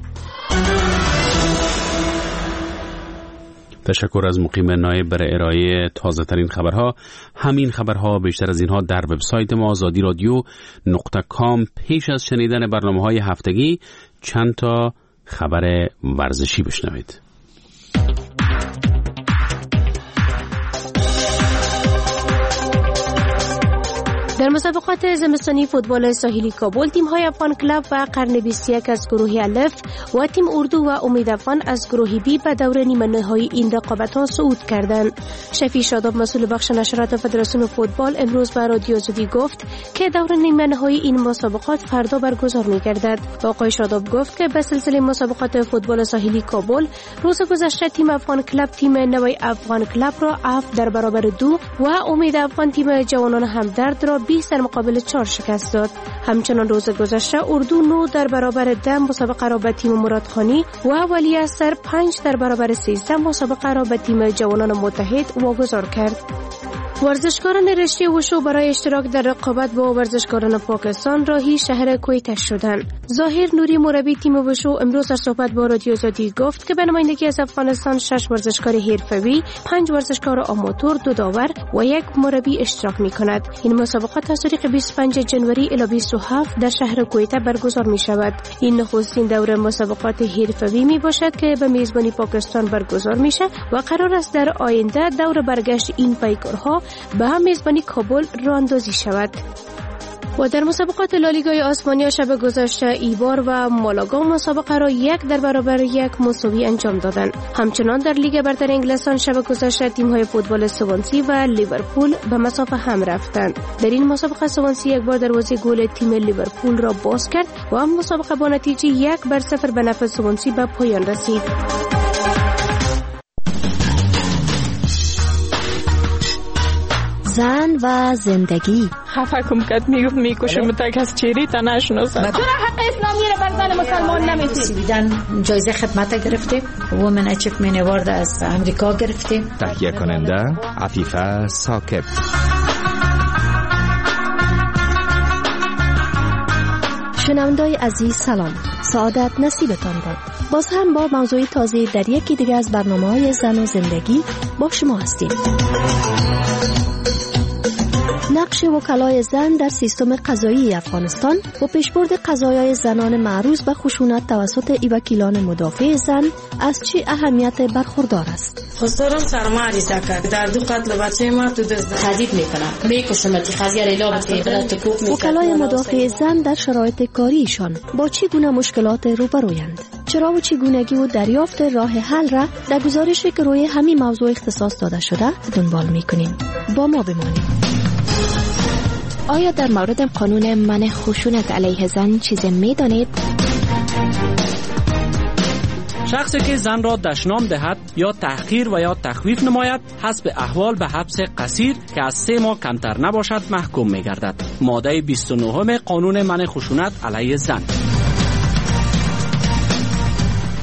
S1: تشکر از مقیم نایب برای ارائه تازه ترین خبرها. همین خبرها بیشتر از اینها در وبسایت ما azadiradio.com. پیش از شنیدن برنامه‌های هفتگی چند تا خبر ورزشی بشنوید.
S21: در مسابقات زمستانی فوتبال ساحلی کابل تیم‌های افغان کلاب و قرن 21 از گروه الف و تیم اردو و امید افغان از گروه بی به دور نیمه نهایی این رقابت‌ها صعود کردند. شفیع شاداب مسئول بخش نشرات فدراسیون فوتبال امروز به رادیو آزادی گفت که دور نیمه نهایی این مسابقات فردا برگزار می‌گردد. آقای شاداب گفت که به سلسله مسابقات فوتبال ساحلی کابل روز گذشته تیم افغان کلاب تیم نوی افغان کلاب را 7 در برابر 2 و امید افغان تیم جوانان همدرد را 20 در مقابل 4 شکست داد. همچنان روز گذشته اردو 9 در برابر 10 مسابقه را به تیم مرادخانی و ولیعصر 5 در برابر 13 مسابقه را به تیم جوانان متحد واگذار کرد. ورزشکاران رشته وشو برای اشتراک در رقابت با ورزشکاران پاکستان راهی شهر کویت شدند. ظاهر نوری مربی تیم وشو امروز در صحبت با رادیو آزادی گفت که به نمایندگی از افغانستان 6 ورزشکار حرفه‌ای، 5 ورزشکار آماتور، 2 داور و 1 مربی اشتراک می‌کند. این مسابقات از تاریخ 25 جنوری الی 27 در شهر کویت برگزار می‌شود. این نخستین دوره مسابقات حرفه‌ای میباشد که به میزبانی پاکستان برگزار میشه و قرار است در آینده دور برگشت این پیکرها به هم میزبانی کابل راه اندازی شود. و در مسابقات لالیگای آسمانیا شب گذشته ایبار و مالاگا مسابقه را 1 در برابر 1 مساوی انجام دادند. همچنان در لیگ برتر انگلستان شب گذشته تیم‌های فوتبال سوانسی و لیورپول به مسافه هم رفتند. در این مسابقه سوانسی 1 بار دروازه گل تیم لیورپول را باز کرد و مسابقه با نتیجه 1-0 به نفع سوانسی به پایان رسید. زن و زندگی.
S22: خفه کم کد میکشم تا کس چیری تا نشناسم.
S23: چرا حق اسلامی رو بر زن مسلمان نمیدید؟
S24: سویدن جایزه خدمت گرفتیم. وومن اچیومنت اوارد از امریکا گرفتیم.
S25: تهیه کننده عفیفه ساکب.
S21: شنوندای عزیز سلام. سعادت نصیبتان باد. باز هم با موضوع تازه در یکی دیگر از برنامه‌های زن و زندگی با شما هستیم. نقش وکلای زن در سیستم قضایی افغانستان و پیشبرد قضایای زنان معروض به خشونت توسط وکیلان مدافع زن از چه اهمیت برخوردار است؟
S24: خواستارم سرما عریضه کرد. در 2 قتل بچه ما تو دست تهدید میکنم. میکشمت خزیر اعلام کرد.
S21: وکلای مدافع زن در شرایط کاریشان با چه گونه مشکلات روبرویند؟ چرا و چگونگی و دریافت راه حل را در گزارشی که روی همین موضوع اختصاص داده شده دنبال میکنیم. با ما بمانید. آیا در مورد قانون منع خشونت علیه زن چیزی می‌دانید؟
S26: شخصی که زن را دشنام دهد یا تحقیر و یا تخویف نماید حسب احوال به حبس قصیر که از 3 ماه کمتر نباشد محکوم می‌گردد. ماده 29 قانون منع خشونت علیه زن.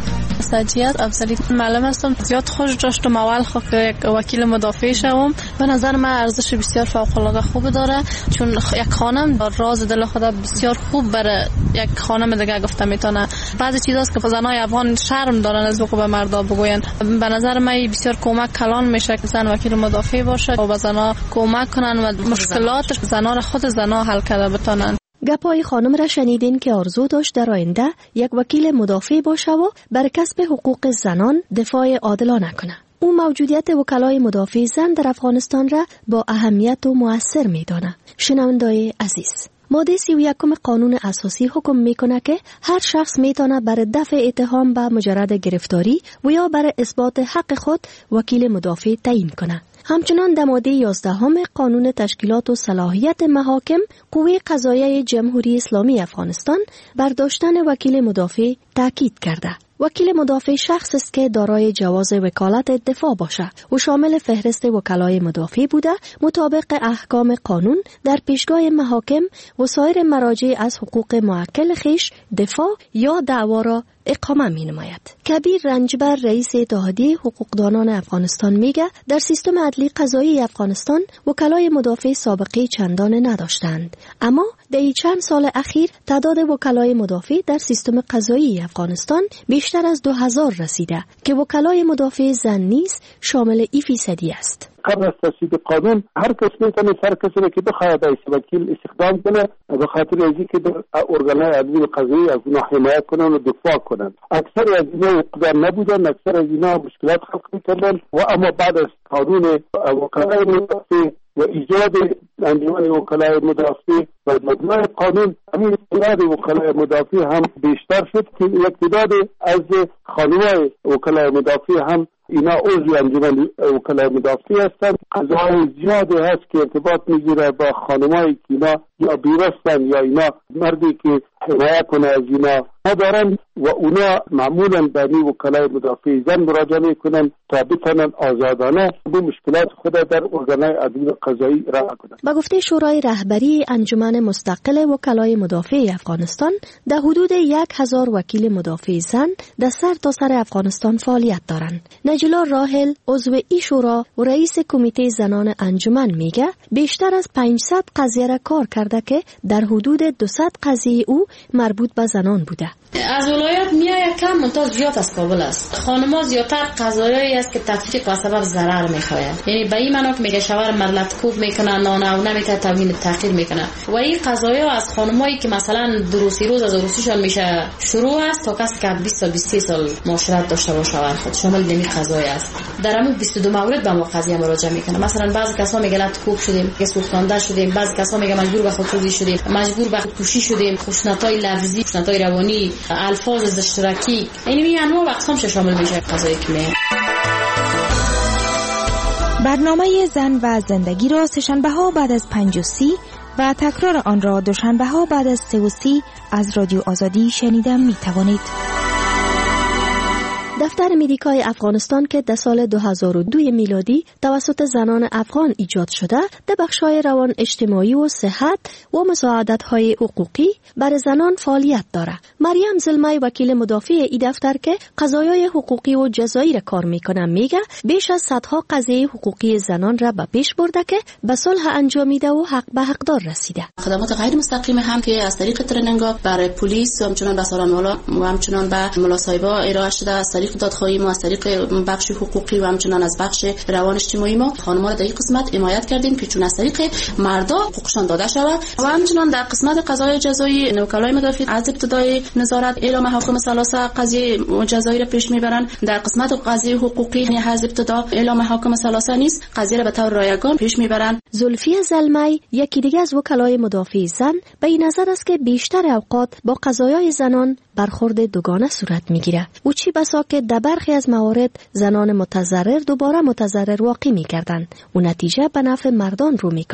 S22: سجی است. افضلی معلم هستم. زیاد خوش داشتم اول که یک وکیل مدافع شوم. به نظر من ارزش بسیار فوق العاده خوب داره، چون یک خانم راز دل خود بسیار خوب برای یک خانم دیگه گفته میتونه. بعضی چیزاست که زنای افغان شرم دارن از به مردا بگوین. به نظر من بسیار کمک کلان میشه که زن وکیل مدافع باشه و به زنا کمک کنن و مشکلات زنا را خود زنا حل کرده بتونن.
S21: گپای خانم را شنیدین که آرزو داشت در آینده یک وکیل مدافع باشه و بر کسب حقوق زنان دفاع عادلانه کنه. او موجودیت وکلای مدافع زن در افغانستان را با اهمیت و مؤثر می‌داند. شنونده‌های عزیز، ماده 31 قانون اساسی حکم میکنه که هر شخص میتونه برای دفع اتهام به مجرد گرفتاری و یا برای اثبات حق خود وکیل مدافع تعیین کنه. همچنان در ماده 11 قانون تشکیلات و صلاحیت محاکم قوه قضاییه جمهوری اسلامی افغانستان بر داشتن وکیل مدافع تاکید کرده. وکیل مدافع شخص است که دارای جواز وکالت دفاع باشه و شامل فهرست وکلای مدافع بوده مطابق احکام قانون در پیشگاه محاکم و سایر مراجع از حقوق موکل خیش دفاع یا دعوا را اقامه می نماید. کبیر رنجبر رئیس اتحادیه حقوقدانان افغانستان میگه در سیستم عدلی قضایی افغانستان وکلای مدافع سابقه چندان نداشتند، اما در چند سال اخیر تعداد وکلای مدافع در سیستم قضایی افغانستان بیشتر از 2000 رسیده که وکلای مدافع زن نیز شامل 2% است.
S3: قبل از تصویب قانون هر کس میتونه هر کسی را که بخواهد از وکیل استخدام کنه به خاطر از اینکه در ارگان‌های عدلی قضایی از اونها حمایت کنن و دفاع کنن. اکثر از اینا اقدام نبودن، اکثر از اینا مشکلات خلق میکردن و اما بعد از قانون وکلای مدافع و ایجاد انجمن وکلای مدافع و مجموعه قانون، همین تعداد وکلای مدافع هم بیشتر شد که یک تعداد از خانم‌های وکلای مدافع هم اینا عضو انجمن وکلای مدافع هستند. قضاهای زیادی هست که ارتباط میگیره با خانمایی که اینا یا بیرستن یا اینا مردی که حمایت کنه از اینا ندارن و اونا معمولا به وکلای مدافع زن مراجعه میکنن تا بتونن آزادانه به مشکلات خود در ارگان‌های عدلی قضایی رها کنن.
S21: با گفته شورای رهبری انجمن مستقل وکلای مدافع افغانستان در حدود 1000 وکیل مدافع زن در سرتاسر افغانستان فعالیت دارند. نجلا راحل عضو ای شورا و رئیس کمیته زنان انجمن میگه بیشتر از 500 قضیه را کار کرده که در حدود 200 قضیه او مربوط به زنان بوده.
S24: از ولایت میاد کم منتها زیاد از کابل است. خانم‌ها زیادتر قضایایی است که تفریق و سبب ضرر میخواهد، یعنی به این معنی که میگه شوهر ملت کوب میکنه، نانه و نمیتونه توهین تحقیر میکنه و این قضایا از خانمایی که مثلا دروسی روز از عروسیشان میشه شروع است تا کسی که 20 تا 23 سال معاشرت داشته با شوهر خود شامل دمی قضایی است. در همون 22 مورد به ما قضیه مراجعه میکنه. مثلا بعضی کسا میگن کوب شدیم، سوختانده شدیم، بعضی کسا میگن مجبور به خودکشی شدیم، مجبور به خودکشی شدیم، خشونت‌های لفظی، خشونت‌های روانی، الفاظ اشتراکی، یعنی انواع و اقسامش شامل میشه قضایی که میگه.
S5: برنامه زن و زندگی را سه‌شنبه ها بعد از 5:30 و تکرار آن را دوشنبه ها بعد از 3:30 از رادیو آزادی شنیدن می توانید.
S21: دفتر مدیکای افغانستان که در سال 2002 میلادی توسط زنان افغان ایجاد شده، در بخش‌های روان اجتماعی و صحت و مساعدت‌های حقوقی برای زنان فعالیت دارد. مریم زلمای وکیل مدافع این دفتر که قضایای حقوقی و جزایی را کار میکنه میگه بیش از صدها قضیه حقوقی زنان را به پیش برده که به صلح انجامیده و حق به حقدار رسیده.
S24: خدمات غیر مستقیم هم که از طریق ترنینگ‌ها برای پلیس و همچنان به سالمندان و همچنان به ملاصاحب‌ها ارائه شده، از طریق دادخواهی ما، از طریق بخش حقوقی و همچنان از بخش روان اجتماعی ما خانم‌ها را در این قسمت حمایت کردیم که چون از طریق مردا حقوقشان داده شود و همچنان در قسمت قضای جزایی وکلای مدافع از ابتدای نظارت اعلام محاکم ثلاثه قضیه جزایی را پیش میبرند. در قسمت قضیه حقوقی یعنی از ابتدا اعلام محاکم ثلاثه نیست، قضیه را به طور رایگان پیش میبرند.
S21: زلفیه زلمی یکی دیگه از وکلای مدافع زن به این نظر است که بیشتر اوقات با قضایای زنان برخورد دوگانه صورت میگیره و چی بسا که در برخی از موارد زنان متضرر دوباره متضرر واقع میگردند و نتیجه به نفع مردان رو میکنه.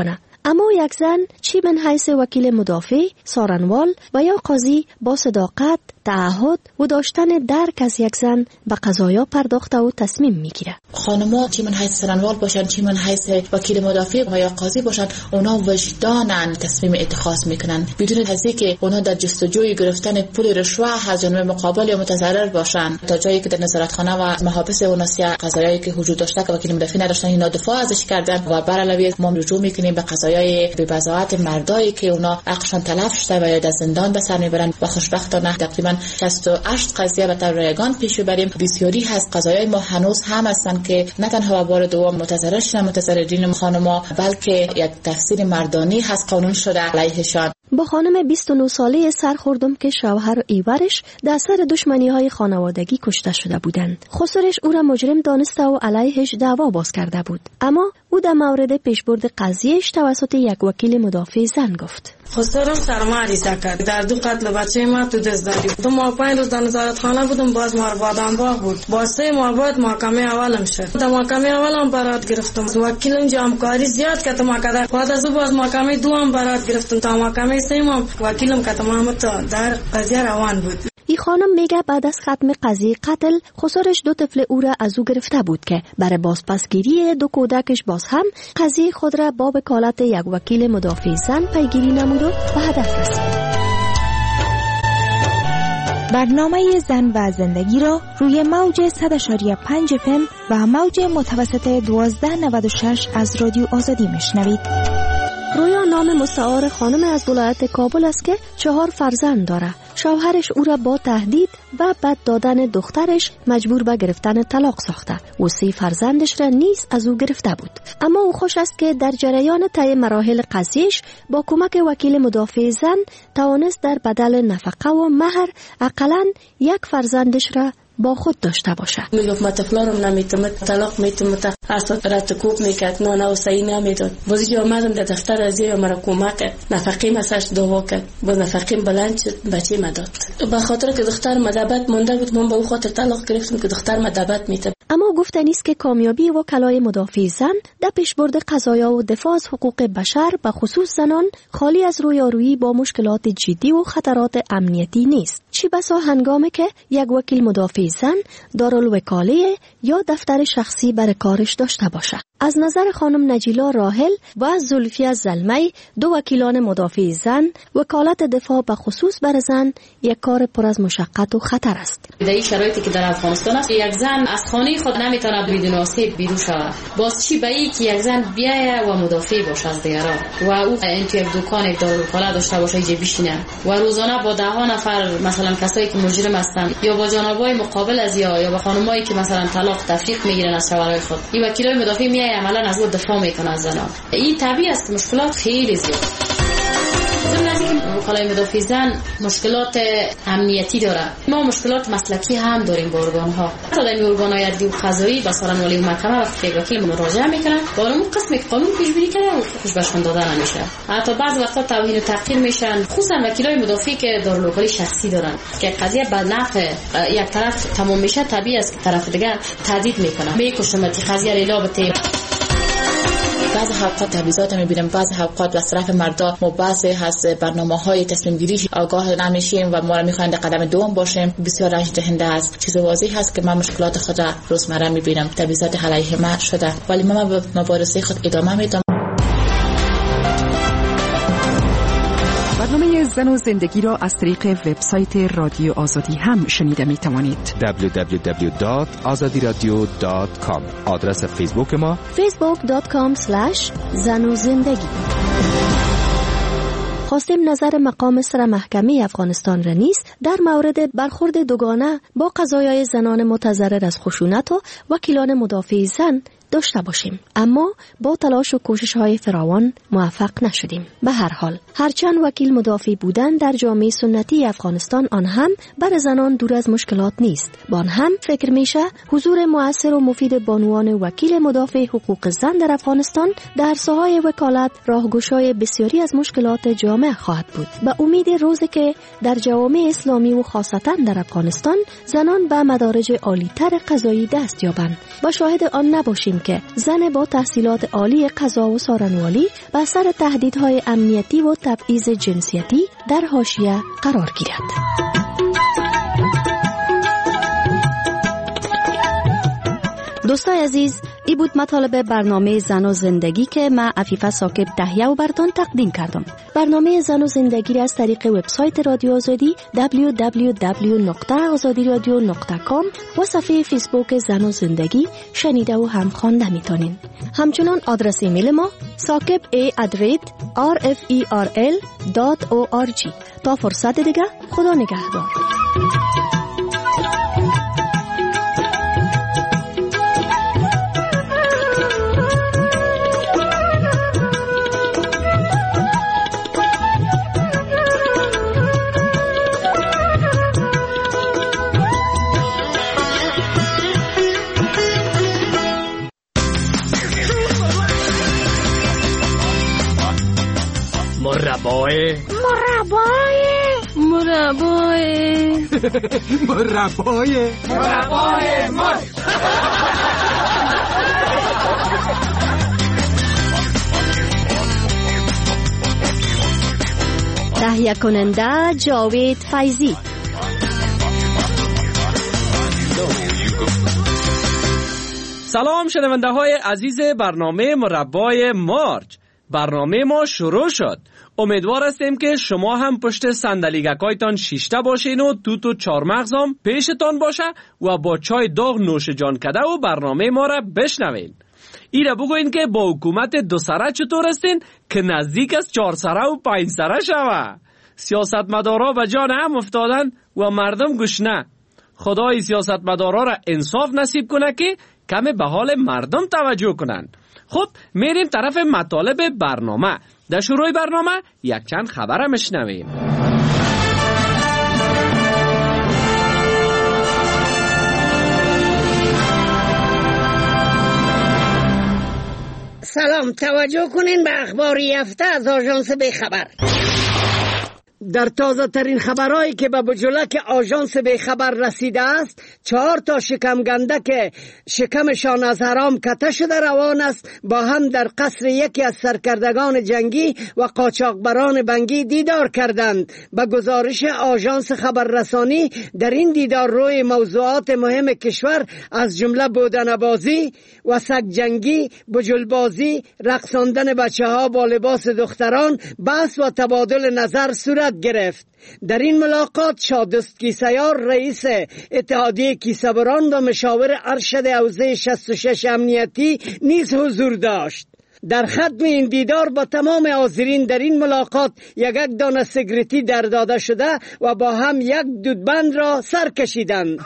S21: اما یک زن چی من حیث وکیل مدافع، سارنوال و یا قاضی با صداقت، تعهد و داشتن درک از یک زن به قضایا پرداخته و تصمیم میگیره.
S24: خانم‌ها چی من حیث سارنوال باشن، چی من حیث وکیل مدافع و یا قاضی باشن، اونا وجدانن تصمیم اتخاذ میکنن بدون از اینکه اونا در جستجوی گرفتن پول رشوه از جانب مقابل یا متضرر باشن، تا جایی که در نظارتخانه و محابس اوناسی قضایایی که وجود داشته که وکیل مدافع نداشتن اینا دفاع ازش کردن و بر علاوه ما رجوع میکنیم به قضایای بی‌بضاعت مردایی که اونا عقلشون تلف شده و یا در زندان به سر میبرن و خوشبختانه تقریبا 68 قضیه به طور رایگان پیش ببریم. بسیاری هست قضایای ما هنوز هم هستن که نه تنها بار دوم متضرر شدن متضررین خانم‌ها، بلکه یک تفسیر مردانی هست قانون شده علیهشان.
S21: با خانم 29 ساله سرخوردم که شوهر و ایورش در سر دشمنی‌های خانوادگی کشته شده بودند. خسرش او را مجرم دانسته و علیهش دعوا باز کرده بود، اما او در مورد پیشبرد قضیهش توسط یک وکیل مدافع زن گفت:
S8: خسرم سرماریزه کرد. در 2 قتل بچه ما تو دست دادی. 2 ماه 5 روز در نظارتخانه بودم، باز ما بادامباغ بود. با 3 ماه بعد محکمه اولم شد. در محکمه اولم برات گرفتم. وکیل اینجا همکاری زیاد کرد ما کردم. بعد از باز محکمه دوم برات گرفتم تا محکمه سوم وکیلم که تمام در قضیه روان بود.
S21: این خانم میگه بعد از ختم قضیه قتل خسرش 2 طفل او را از او گرفته بود که برای بازپسگیری 2 کودکش باز هم قضیه خود را با وکالت یک وکیل مدافع زن پیگیری نمود و به هدف رسید.
S5: برنامه زن و زندگی را روی موج 100.5 FM و موج متوسط 1296 از رادیو آزادی میشنوید.
S21: رویا نام مستعار خانم از ولایت کابل است که 4 فرزند داره. شوهرش او را با تهدید و بد دادن دخترش مجبور به گرفتن طلاق ساخته و 3 فرزندش را نیز از او گرفته بود. اما او خوش است که در جریان طی مراحل قضیهش با کمک وکیل مدافع زن توانست در بدل نفقه و مهر اقلاً 1 فرزندش را با خود داشته باشه.
S8: میگفت ما طفلارم نمیتونم طلاق میتونم اساس راتکوب میکرد نه و صحیح نمیداد. بازی آمدم در دفتر از یه مرا کمک نفقه مساش دعوا کرد. با نفقه بلند شد بچه ما داد. به خاطر که دختر مدبت مونده بود من با او خاطر طلاق گرفتم که دختر مدبت میته.
S21: اما گفتنی است که کامیابی وکلای مدافع زن در پیشبرد قضایا و دفاع از حقوق بشر به خصوص زنان خالی از رویارویی با مشکلات جدی و خطرات امنیتی نیست. چی بسا هنگامی که یک وکیل مدافع زن دارالوکاله یا دفتر شخصی برای کارش داشته باشه. از نظر خانم نجیلا راحل و زلفیه زلمی 2 وکیلان مدافع زن، وکالت دفاع به خصوص بر زن یک کار پر از مشقت و خطر است.
S24: در این شرایطی که در افغانستان است یک زن از خانه خود نمیتونه بدون آسیب بیرون شود. باز چی به این که یک زن بیایه و مدافع باشه از دیگران و او این تو یک دکان دارالوکاله داشته باشه اینجا بشینه و روزانه با 10 نفر مثلا کسایی که مجرم هستن یا با جنابای مقابل از یا با خانمایی که مثلا طلاق تفریق میگیرن از شوهرای خود، این وکیلای مدافع میایه عملا از او دفاع میکنه از زنان. این طبیعی است مشکلات خیلی زیاد. ضمن از اینکه وکلای مدافع زن مشکلات امنیتی داره، ما مشکلات مسلکی هم داریم با ارگان‌ها. حتی در ارگان‌های عدلی و قضایی با سارنوالی و محکمه وقتی که وکیل مراجعه میکنن با اون قسمی که قانون پیش بینی کرده حقوقش بهشون داده نمیشه. حتی بعضی وقتا توهین و تحقیر میشن، خصوصا وکیلای مدافعی که دارالوکالی شخصی دارن که قضیه به نفع یک طرف تمام میشه، طبیعی است که طرف دیگر تهدید میکنه میکشمت قضیه لیلا بته. بعضی اوقات تبعیضات میبینیم، بعضی اوقات از طرف مردا ما بعضی از برنامه‌های تصمیم گیری آگاه نمیشیم و ما را میخوایم در قدم دوم باشیم. بسیار رنج دهنده است. چیز واضح هست که من مشکلات خود را روزمره میبینم، تبعیضات علیه من شده، ولی من به مبارزه خود ادامه میدم.
S10: برنامه زن و زندگی را از طریق وبسایت رادیو آزادی هم شنیده می توانید.
S25: www.azadiradio.com. آدرس فیسبوک ما
S21: facebook.com/zanozindagi. خواستیم نظر مقام سر محکمه افغانستان را نیز در مورد برخورد دوگانه با قضایای زنان متضرر از خشونت و وکیلان مدافع زن داشته باشیم، اما با تلاش و کوشش‌های فراوان موفق نشدیم. به هر حال هرچند وکیل مدافع بودن در جامعه سنتی افغانستان آن هم بر زنان دور از مشکلات نیست. با آن هم فکر میشه حضور مؤثر و مفید بانوان وکیل مدافع حقوق زن در افغانستان در ساحه وکالت راهگشای بسیاری از مشکلات جامعه خواهد بود. به امید روزی که در جوامع اسلامی و خاصتا در افغانستان زنان به مدارج عالی‌تر قضایی دست یابند و شاهد آن نباشیم که زن با تحصیلات عالی قضا و سارنوالی بر سر تهدیدهای امنیتی و تبعیض جنسیتی در حاشیه قرار گیرد. دوستای عزیز، ای بود مطالب برنامه زن و زندگی که من عفیفه ثاقب تهیه و براتون تقدیم کردم. برنامه زن و زندگی را از طریق وبسایت رادیو آزادی www.azadiradio.com و صفحه فیسبوک زن و زندگی شنیده و هم خوانده میتونین. همچنان آدرس ایمیل ما saqib@rferl.org. تا فرصت دیگه، خدا نگهدار.
S4: مربای مار.
S21: تهیه کننده جاوید فیضی.
S26: سلام شنونده های عزیز برنامه مربای مارج. برنامه ما شروع شد. امیدوار هستیم که شما هم پشت صندلیگکایتان شیشته باشین و توت و چارمغزام پیشتان باشه و با چای داغ نوش جان کده و برنامه ما را بشنوین. ایره بگوین که با حکومت دو سره چطور هستین که نزدیک از 4 سره و 5 سره شوه. سیاستمدارا به جان هم افتادن و مردم گشنه. خدای سیاستمدارا را انصاف نصیب کنه که کم به حال مردم توجه کنن. خب میریم طرف مطالب برنامه. در شروع برنامه یک چند خبر مشنویم.
S11: سلام، توجه کنین به اخباری هفته از آژانس بیخبر. در تازه ترین خبرهایی که به بجلک آژانس بیخبر رسیده است، 4 تا شکمگنده که شکمشان از حرام کته شده روان است با هم در قصر یکی از سرکردگان جنگی و قاچاقبران بنگی دیدار کردند. به گزارش آژانس خبررسانی در این دیدار روی موضوعات مهم کشور از جمله بودنه‌بازی و سگ جنگی، بجلبازی، رقصاندن بچه‌ها با لباس دختران، بحث و تبادل نظر صورت گرفت. در این ملاقات شادست کیسیار رئیس اتحادیه کیسه‌بران و مشاور ارشد حوزه 66 امنیتی نیز حضور داشت. در ختم این دیدار با تمام حاضرین در این ملاقات یک دانه سیگارتی در داده شده و با هم یک دودبند را سر کشیدند.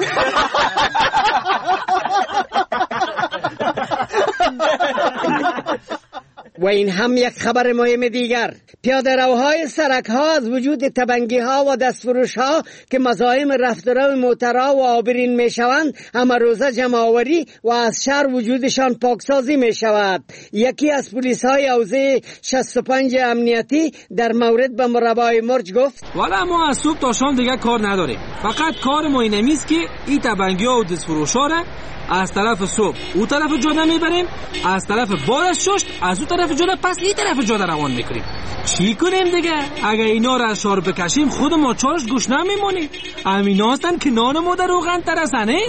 S11: و این هم یک خبر مهم دیگر. پیاده روهای سرک ها از وجود تبنگی ها و دستفروش ها که مزاحم رفت و رو موترها و عابرین می شوند همه روزه جمع آوری و از شهر وجودشان پاکسازی می شود. یکی از پلیس های حوزه 65 امنیتی در مورد به مربای مرج گفت:
S13: والا ما از صبح تا شام دیگه کار نداریم، فقط کار ما اینه است که این تبنگی ها و دستفروش ها را از طرف صبح او طرف جاده میبریم، از طرف بارش ششت از او طرف جاده پس این طرف جاده روان میکنیم. چی کنیم دیگه؟ اگه اینا را از شار بکشیم خود ما چارش گوش نمیمونیم. همین هستن که نان ما در روغن ترسنه.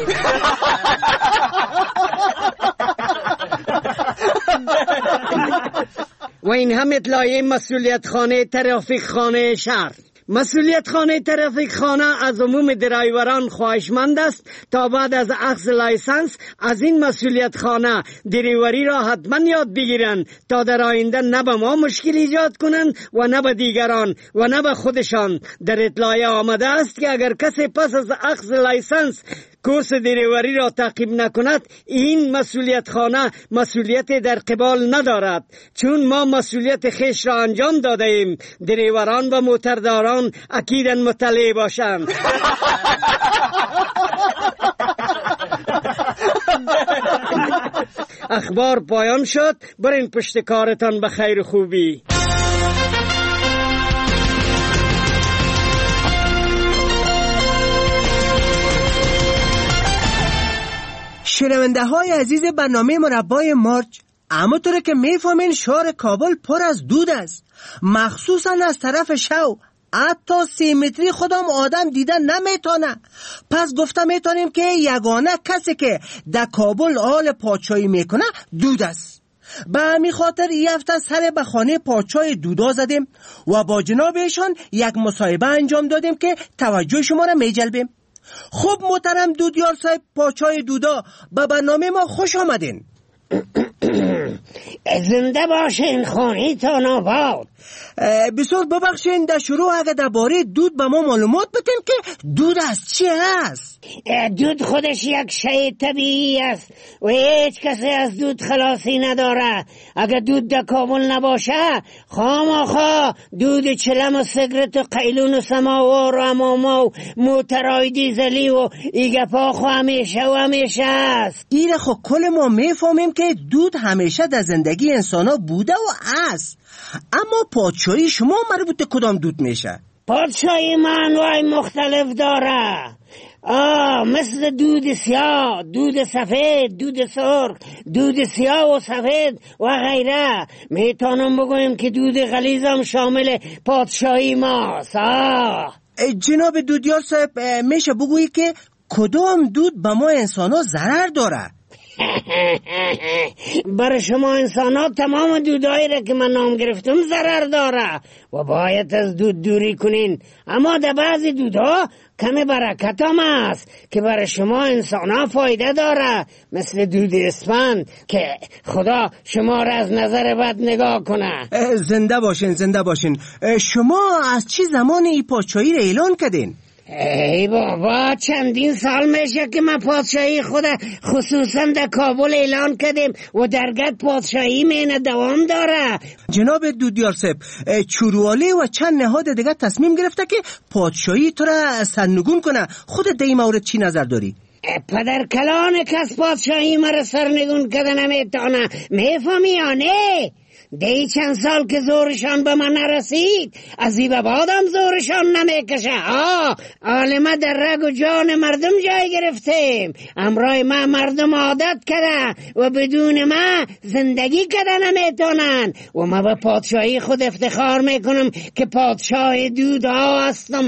S11: و این هم اطلاعیه مسئولیت خانه ترافیک خانه شهر. مسئولیت خانه ترافیک خانه از عموم درایوران خواهشمند است تا بعد از اخذ لایسنس از این مسئولیت خانه دریوری را حتما یاد بگیرند تا در آینده نه به ما مشکل ایجاد کنند و نه به دیگران و نه به خودشان. در اطلاعیه آمده است که اگر کسی پس از اخذ لایسنس کورس دریوری را تعقیب نکند، این مسئولیت خانه مسئولیت در قبال ندارد، چون ما مسئولیت خیش را انجام داده ایم. دریوران و موترداران اکیداً مطلع باشند. اخبار پایان شد. برین پشت کارتان به خیر خوبی.
S4: شنونده های عزیز برنامه مربای مارچ، همونطور که میفهمین شهر کابل پر از دود است، مخصوصا از طرف شو. حتی 3 متری خودم آدم دیدن نمیتونه. پس گفته میتونیم که یگانه کسی که در کابل حال پادشاهی میکنه دود است. به همین خاطر این هفته سر به خانه پادشاه دودا زدیم و با جناب ایشان یک مصاحبه انجام دادیم که توجه شما را میجلبیم. خوب محترم دودیار صاحب پادشاه دودا، به برنامه ما خوش آمدین.
S11: زنده باشین، خانه تان آباد.
S4: بسیار ببخشین، در شروع اگه درباره دود به ما معلومات بدین که دود از چی هست؟
S11: دود خودش یک شی طبیعی است و هیچ کسی از دود خلاصی نداره. اگه دود در کابل نباشه خامخا دود چلم و سگرت و قیلون و سماوار و اماما و موترهای دیزلی و ایگپاخ و همیشه است.
S4: ایره خب کل ما میفهمیم که دود همیشه در زندگی انسان ها بوده و هست. اما پادشاهی شما مربوط کدام دود میشه؟
S11: پادشاهی من انواع مختلف داره. مثل دود سیاه، دود سفید، دود سرخ، دود سیاه و سفید و غیره. میتونم بگویم که دود غلیظ هم شامل پادشاهی ماست.
S4: جناب دودیار صاحب، میشه بگویی که کدام دود به ما انسان ها ضرر داره؟
S11: برای شما انسان ها تمام دودایی را که من نام گرفتم ضرر داره و باید از دود دوری کنین. اما در بعضی دودها کم برکت هم است که برای شما انسان ها فایده داره، مثل دود اسفند که خدا شما را از نظر بد نگاه کنه.
S4: زنده باشین، زنده باشین. شما از چی زمان ای پادشاهی را اعلان کردین؟
S11: ای بابا، چندین سال میشه که من پادشاهی خود خصوصا در کابل اعلان کردیم و درگاه پادشاهی مینه دوام داره.
S4: جناب دودیار صاحب، چوروالی و چند نهاد دیگه تصمیم گرفته که پادشاهی تو را سرنگون کنه. خودت در این مورد چی نظر داری؟
S11: پدر کلان کس پادشاهی مرا سرنگون کده نمیتونه، میفهمی یا نه؟ دی چند سال که زورشان به من نرسید، از این به بعدم زورشان نمیکشه. عالمه در رگ و جان مردم جای گرفتیم. امرای ما مردم عادت کرده و بدون ما زندگی کرده نمیتونن و ما به پادشاهی خود افتخار میکنم که پادشاه دودها هستم.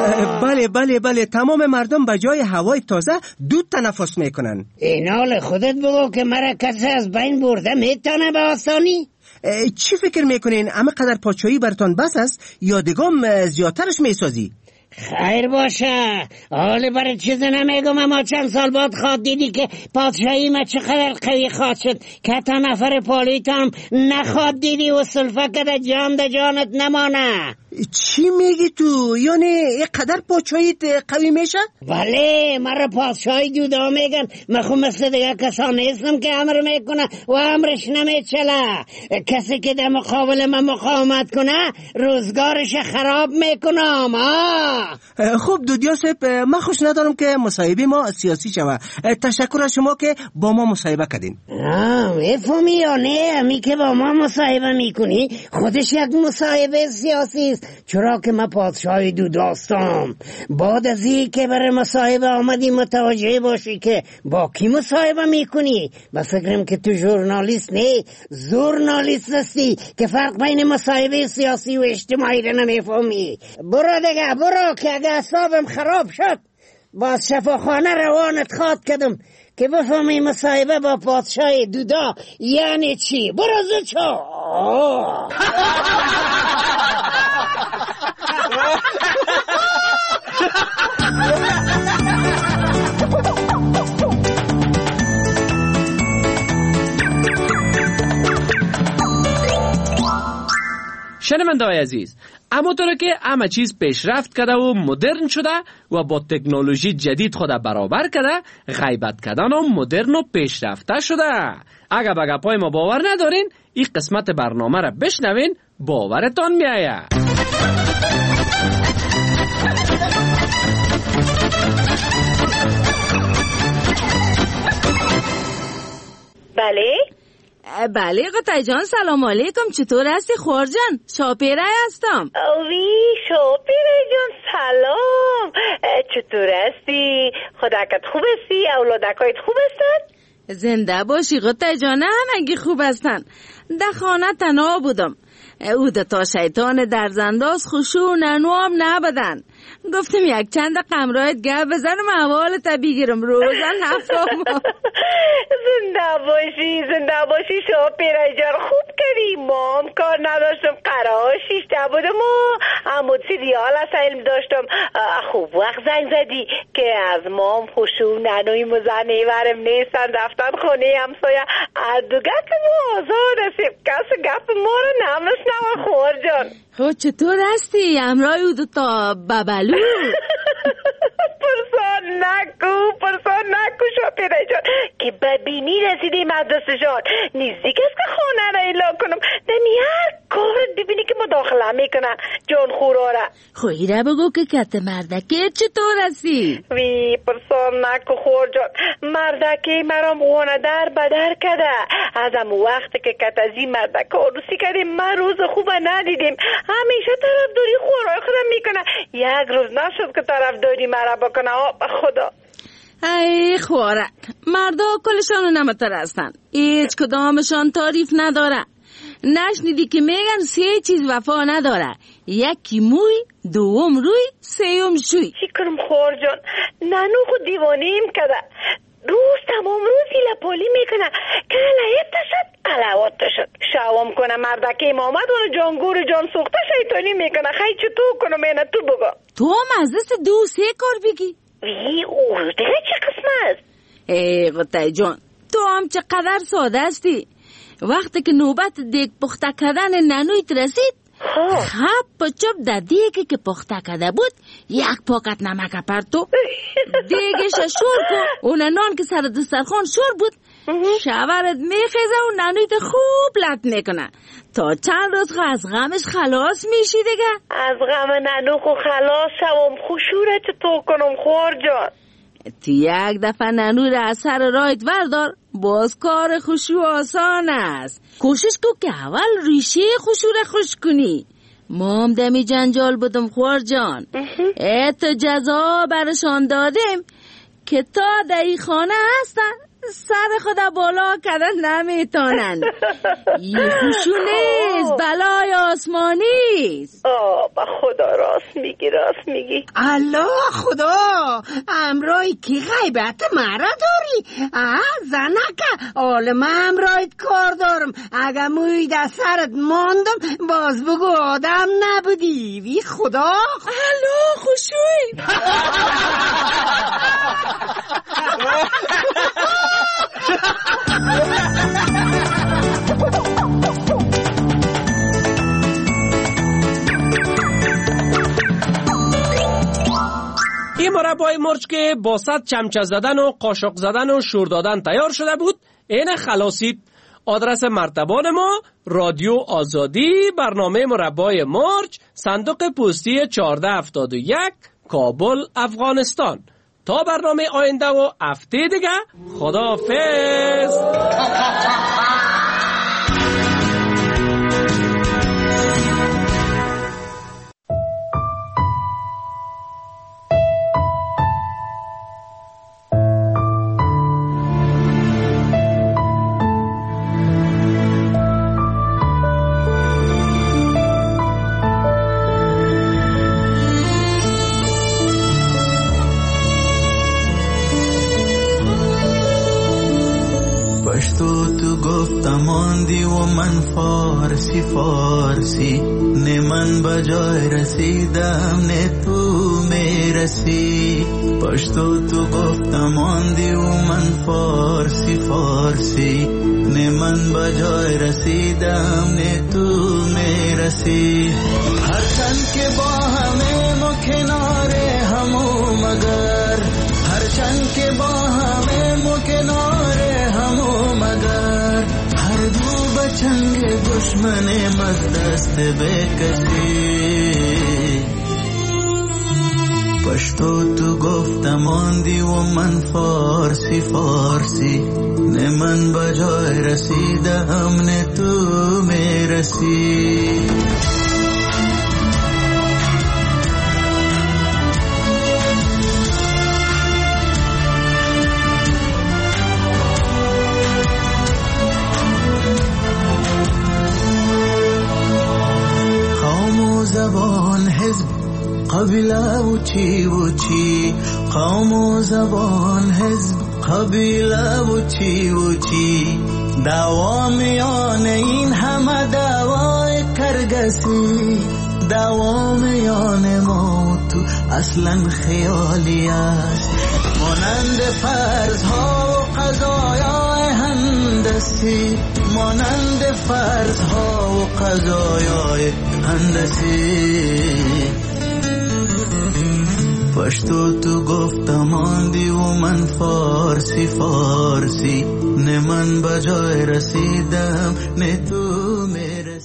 S4: بله تمام مردم به جای هوای تازه دود تنفس میکنن.
S11: این حال خودت بگو که مرا کسی از بین برده میتونه به آسانی؟
S4: چی فکر میکنین؟ اما قدر پادشاهی برتان بس است یا دگام زیادترش میسازی؟
S11: خیر باشه، حالا برای چیز نمیگم، اما چند سال بعد خواد دیدی که پادشاهی ما چقدر قوی خواد شد که تا نفر پالیتم نخواد دیدی و سلفه کده جان ده جانت نمانه.
S4: چی میگی تو؟ یعنی یک قدر پادشاهیت قوی میشه؟
S11: بله، مرا پادشاهی دودا میگن. من خود مثل دیگه کسان نیستم که امر میکنه و امرش نمیچله. کسی که در مقابل من مقاومت کنه روزگارش خراب میکنم.
S4: خب دودیار صاحب، من خوش ندارم که مصاحبه ما سیاسی شوه. تشکر از شما که با ما مصاحبه کردین.
S11: میفهمی یا نه؟ همی که با ما مصاحبه میکنی خودش یک مصاحبه سیاسی است، چرا که من پادشاهی دوداستم. بعد از این که برای مصاحبه آمدی متوجه باشی که با کی مصاحبه میکنی. بس فکرم که تو ژورنالیست نه، ژورنالیست هستی که فرق بین مصاحبه سیاسی و اجتماعی را نمیفهمی. برو دیگه، برو که اگه اعصابم خراب شد با شفاخانه روانت خواد کردم که بفهمی مصاحبه با پادشاه دودا یعنی چی. برو زچو.
S26: شنونده‌های عزیز، اما طور که همه چیز پیشرفت کرده و مدرن شده و با تکنولوژی جدید خود برابر کرده، غیبت کردن و مدرن و پیشرفته شده. اگه به گپای ما باور ندارین، این قسمت برنامه را بشنوین، باورتان میآید.
S14: بله قطعی جان، سلام علیکم. چطور هستی خورجان؟ شاپیره هستم.
S15: اوی شاپیره جان سلام، چطور هستی؟ خداکت خوب هستی؟ اولادکایت خوب هستن؟
S14: زنده باشی قطعه جان، همگی خوب هستن. در خانه تنها بودم. او تا شیطان در زنداز خشوع ننوام نبدن. گفتم یک چند قمرایت گپ بزنم احوالت بگیرم. روزن هفتم.
S15: زنده باشی شاپیره جان، خوب کردی. ما هم کار نداشتم، قرار شیشته بودم و عمود سریال از علم داشتم. خوب وقت زنگ زدی که از مام خشوع ننوی مزنی ورم نیستن، رفتن خونه همسایه. دو گپ ما آزاد هستیم، کس گپ ما رو نمشنم خور جان.
S14: خود چطور هستی؟ امرای او دوتا ببلو
S15: پرسان نکو شاپیره جان که ببینی رسیدی مدرسه جان. نزدیک است که خانه را اعلان کنم. دمی هر کار ببینی که مداخله میکنن جان خوراره.
S14: خویی را بگو که کت مردکه چطور هستی؟
S15: وی پرسان نکو خور جان. مردکه مرام غونه در بدر کده. از هم وقت که کت ازی مردکه عروسی کردیم من روز خوب ندیدیم. همیشه طرفداری خورای خودم میکنه. یک روز نشد که طرفداری مرا بکنه. خدا
S14: ای خوارک، مردا کلشانو نمترستن، هیچ کدامشان تعریف نداره. نشنیدی که میگن 3 چیز وفا نداره؟ یکی موی، دوم روی، سوم شوی.
S15: چی کنم خور جان؟ ننو خود دیوانیم کده. روز تمام روزی لپالی میکنه که لایت شد علوات شد. شوام کنه مردکه امامت اونو جانگور جان سوخته شیطانی میکنه. خیلی چطور کنم اینه تو بگا.
S14: تو هم از دست 2-3 کار بگی؟
S15: وی او دیگه چه قسم است؟
S14: ای قطعه جان، تو هم چقدر ساده هستی. وقتی که نوبت دیگ پخته کردن ننویت رسید، خب چوب در دیگی که پخته کرده بود 1 پاکت نمک پرتو دیگش شور کن. اون نان که سر دسترخوان شور بود شورت میخیزه و ننویت خوب لط میکنه تا چند روز از غمش خلاص میشی دیگه.
S15: از غم ننو خو خلاص شوم. خوشوره چطور کنم خور جان؟
S14: تو یک دفعه ننو را از سر رایت وردار، باز کار خشوع آسان است. کوشش کو که اول ریشه خشوع را خوش کنی. ما هم دمی جنجال بودم خور جان. تو جزا برشان دادیم که تا در این خانه هستن سر خدا بالا کردن نمیتونن. این خشوع نیست، بلای آسمانی است.
S15: با خدا راست میگی.
S11: الله خدا، امرای کی غیبت مرا داری؟ زنکه عالم امرایت کار دارم. اگه موی در سرت ماندم باز بگو آدم نبودی. وی خدا.
S14: الله خشوعی.
S26: این مربای مرچ که با 100 چمچه زدن و قاشق زدن و شور دادن تیار شده بود، این خلاصید. آدرس مرتبان ما رادیو آزادی، برنامه مربای مرچ، صندوق پستی 1471، کابل، افغانستان. تا برنامه آینده و هفته دیگه، خداحافظ.
S6: تو گفتم آندی و من فارسی نه من بجای رسیدم نه تو میرسی. پشتو تو گفتم آندی و من فارسی نه من بجای رسیدم نه تو میرسی. هرچند که با همه ما کناره همو مگر، هرچند که با همه ما کناره همو مگر، هر دو بچنگ دشمن مزدست بکشی. پشتو تو گفتم آندی و من فارسی نه من بجای رسیدم نه تو میرسی. قبیله و چی قوم و زبان حزب قبیله و چی دعوا میان این همه دعوای کرگسی دعوا میان ما تو اصلا خیالی است مانند فرضها و قضایای هندسی مانند فرضها و قضایای هندسی پشتو تو گفتم آندی و من فارسی نه من بجای رسیدم نه تو میرسی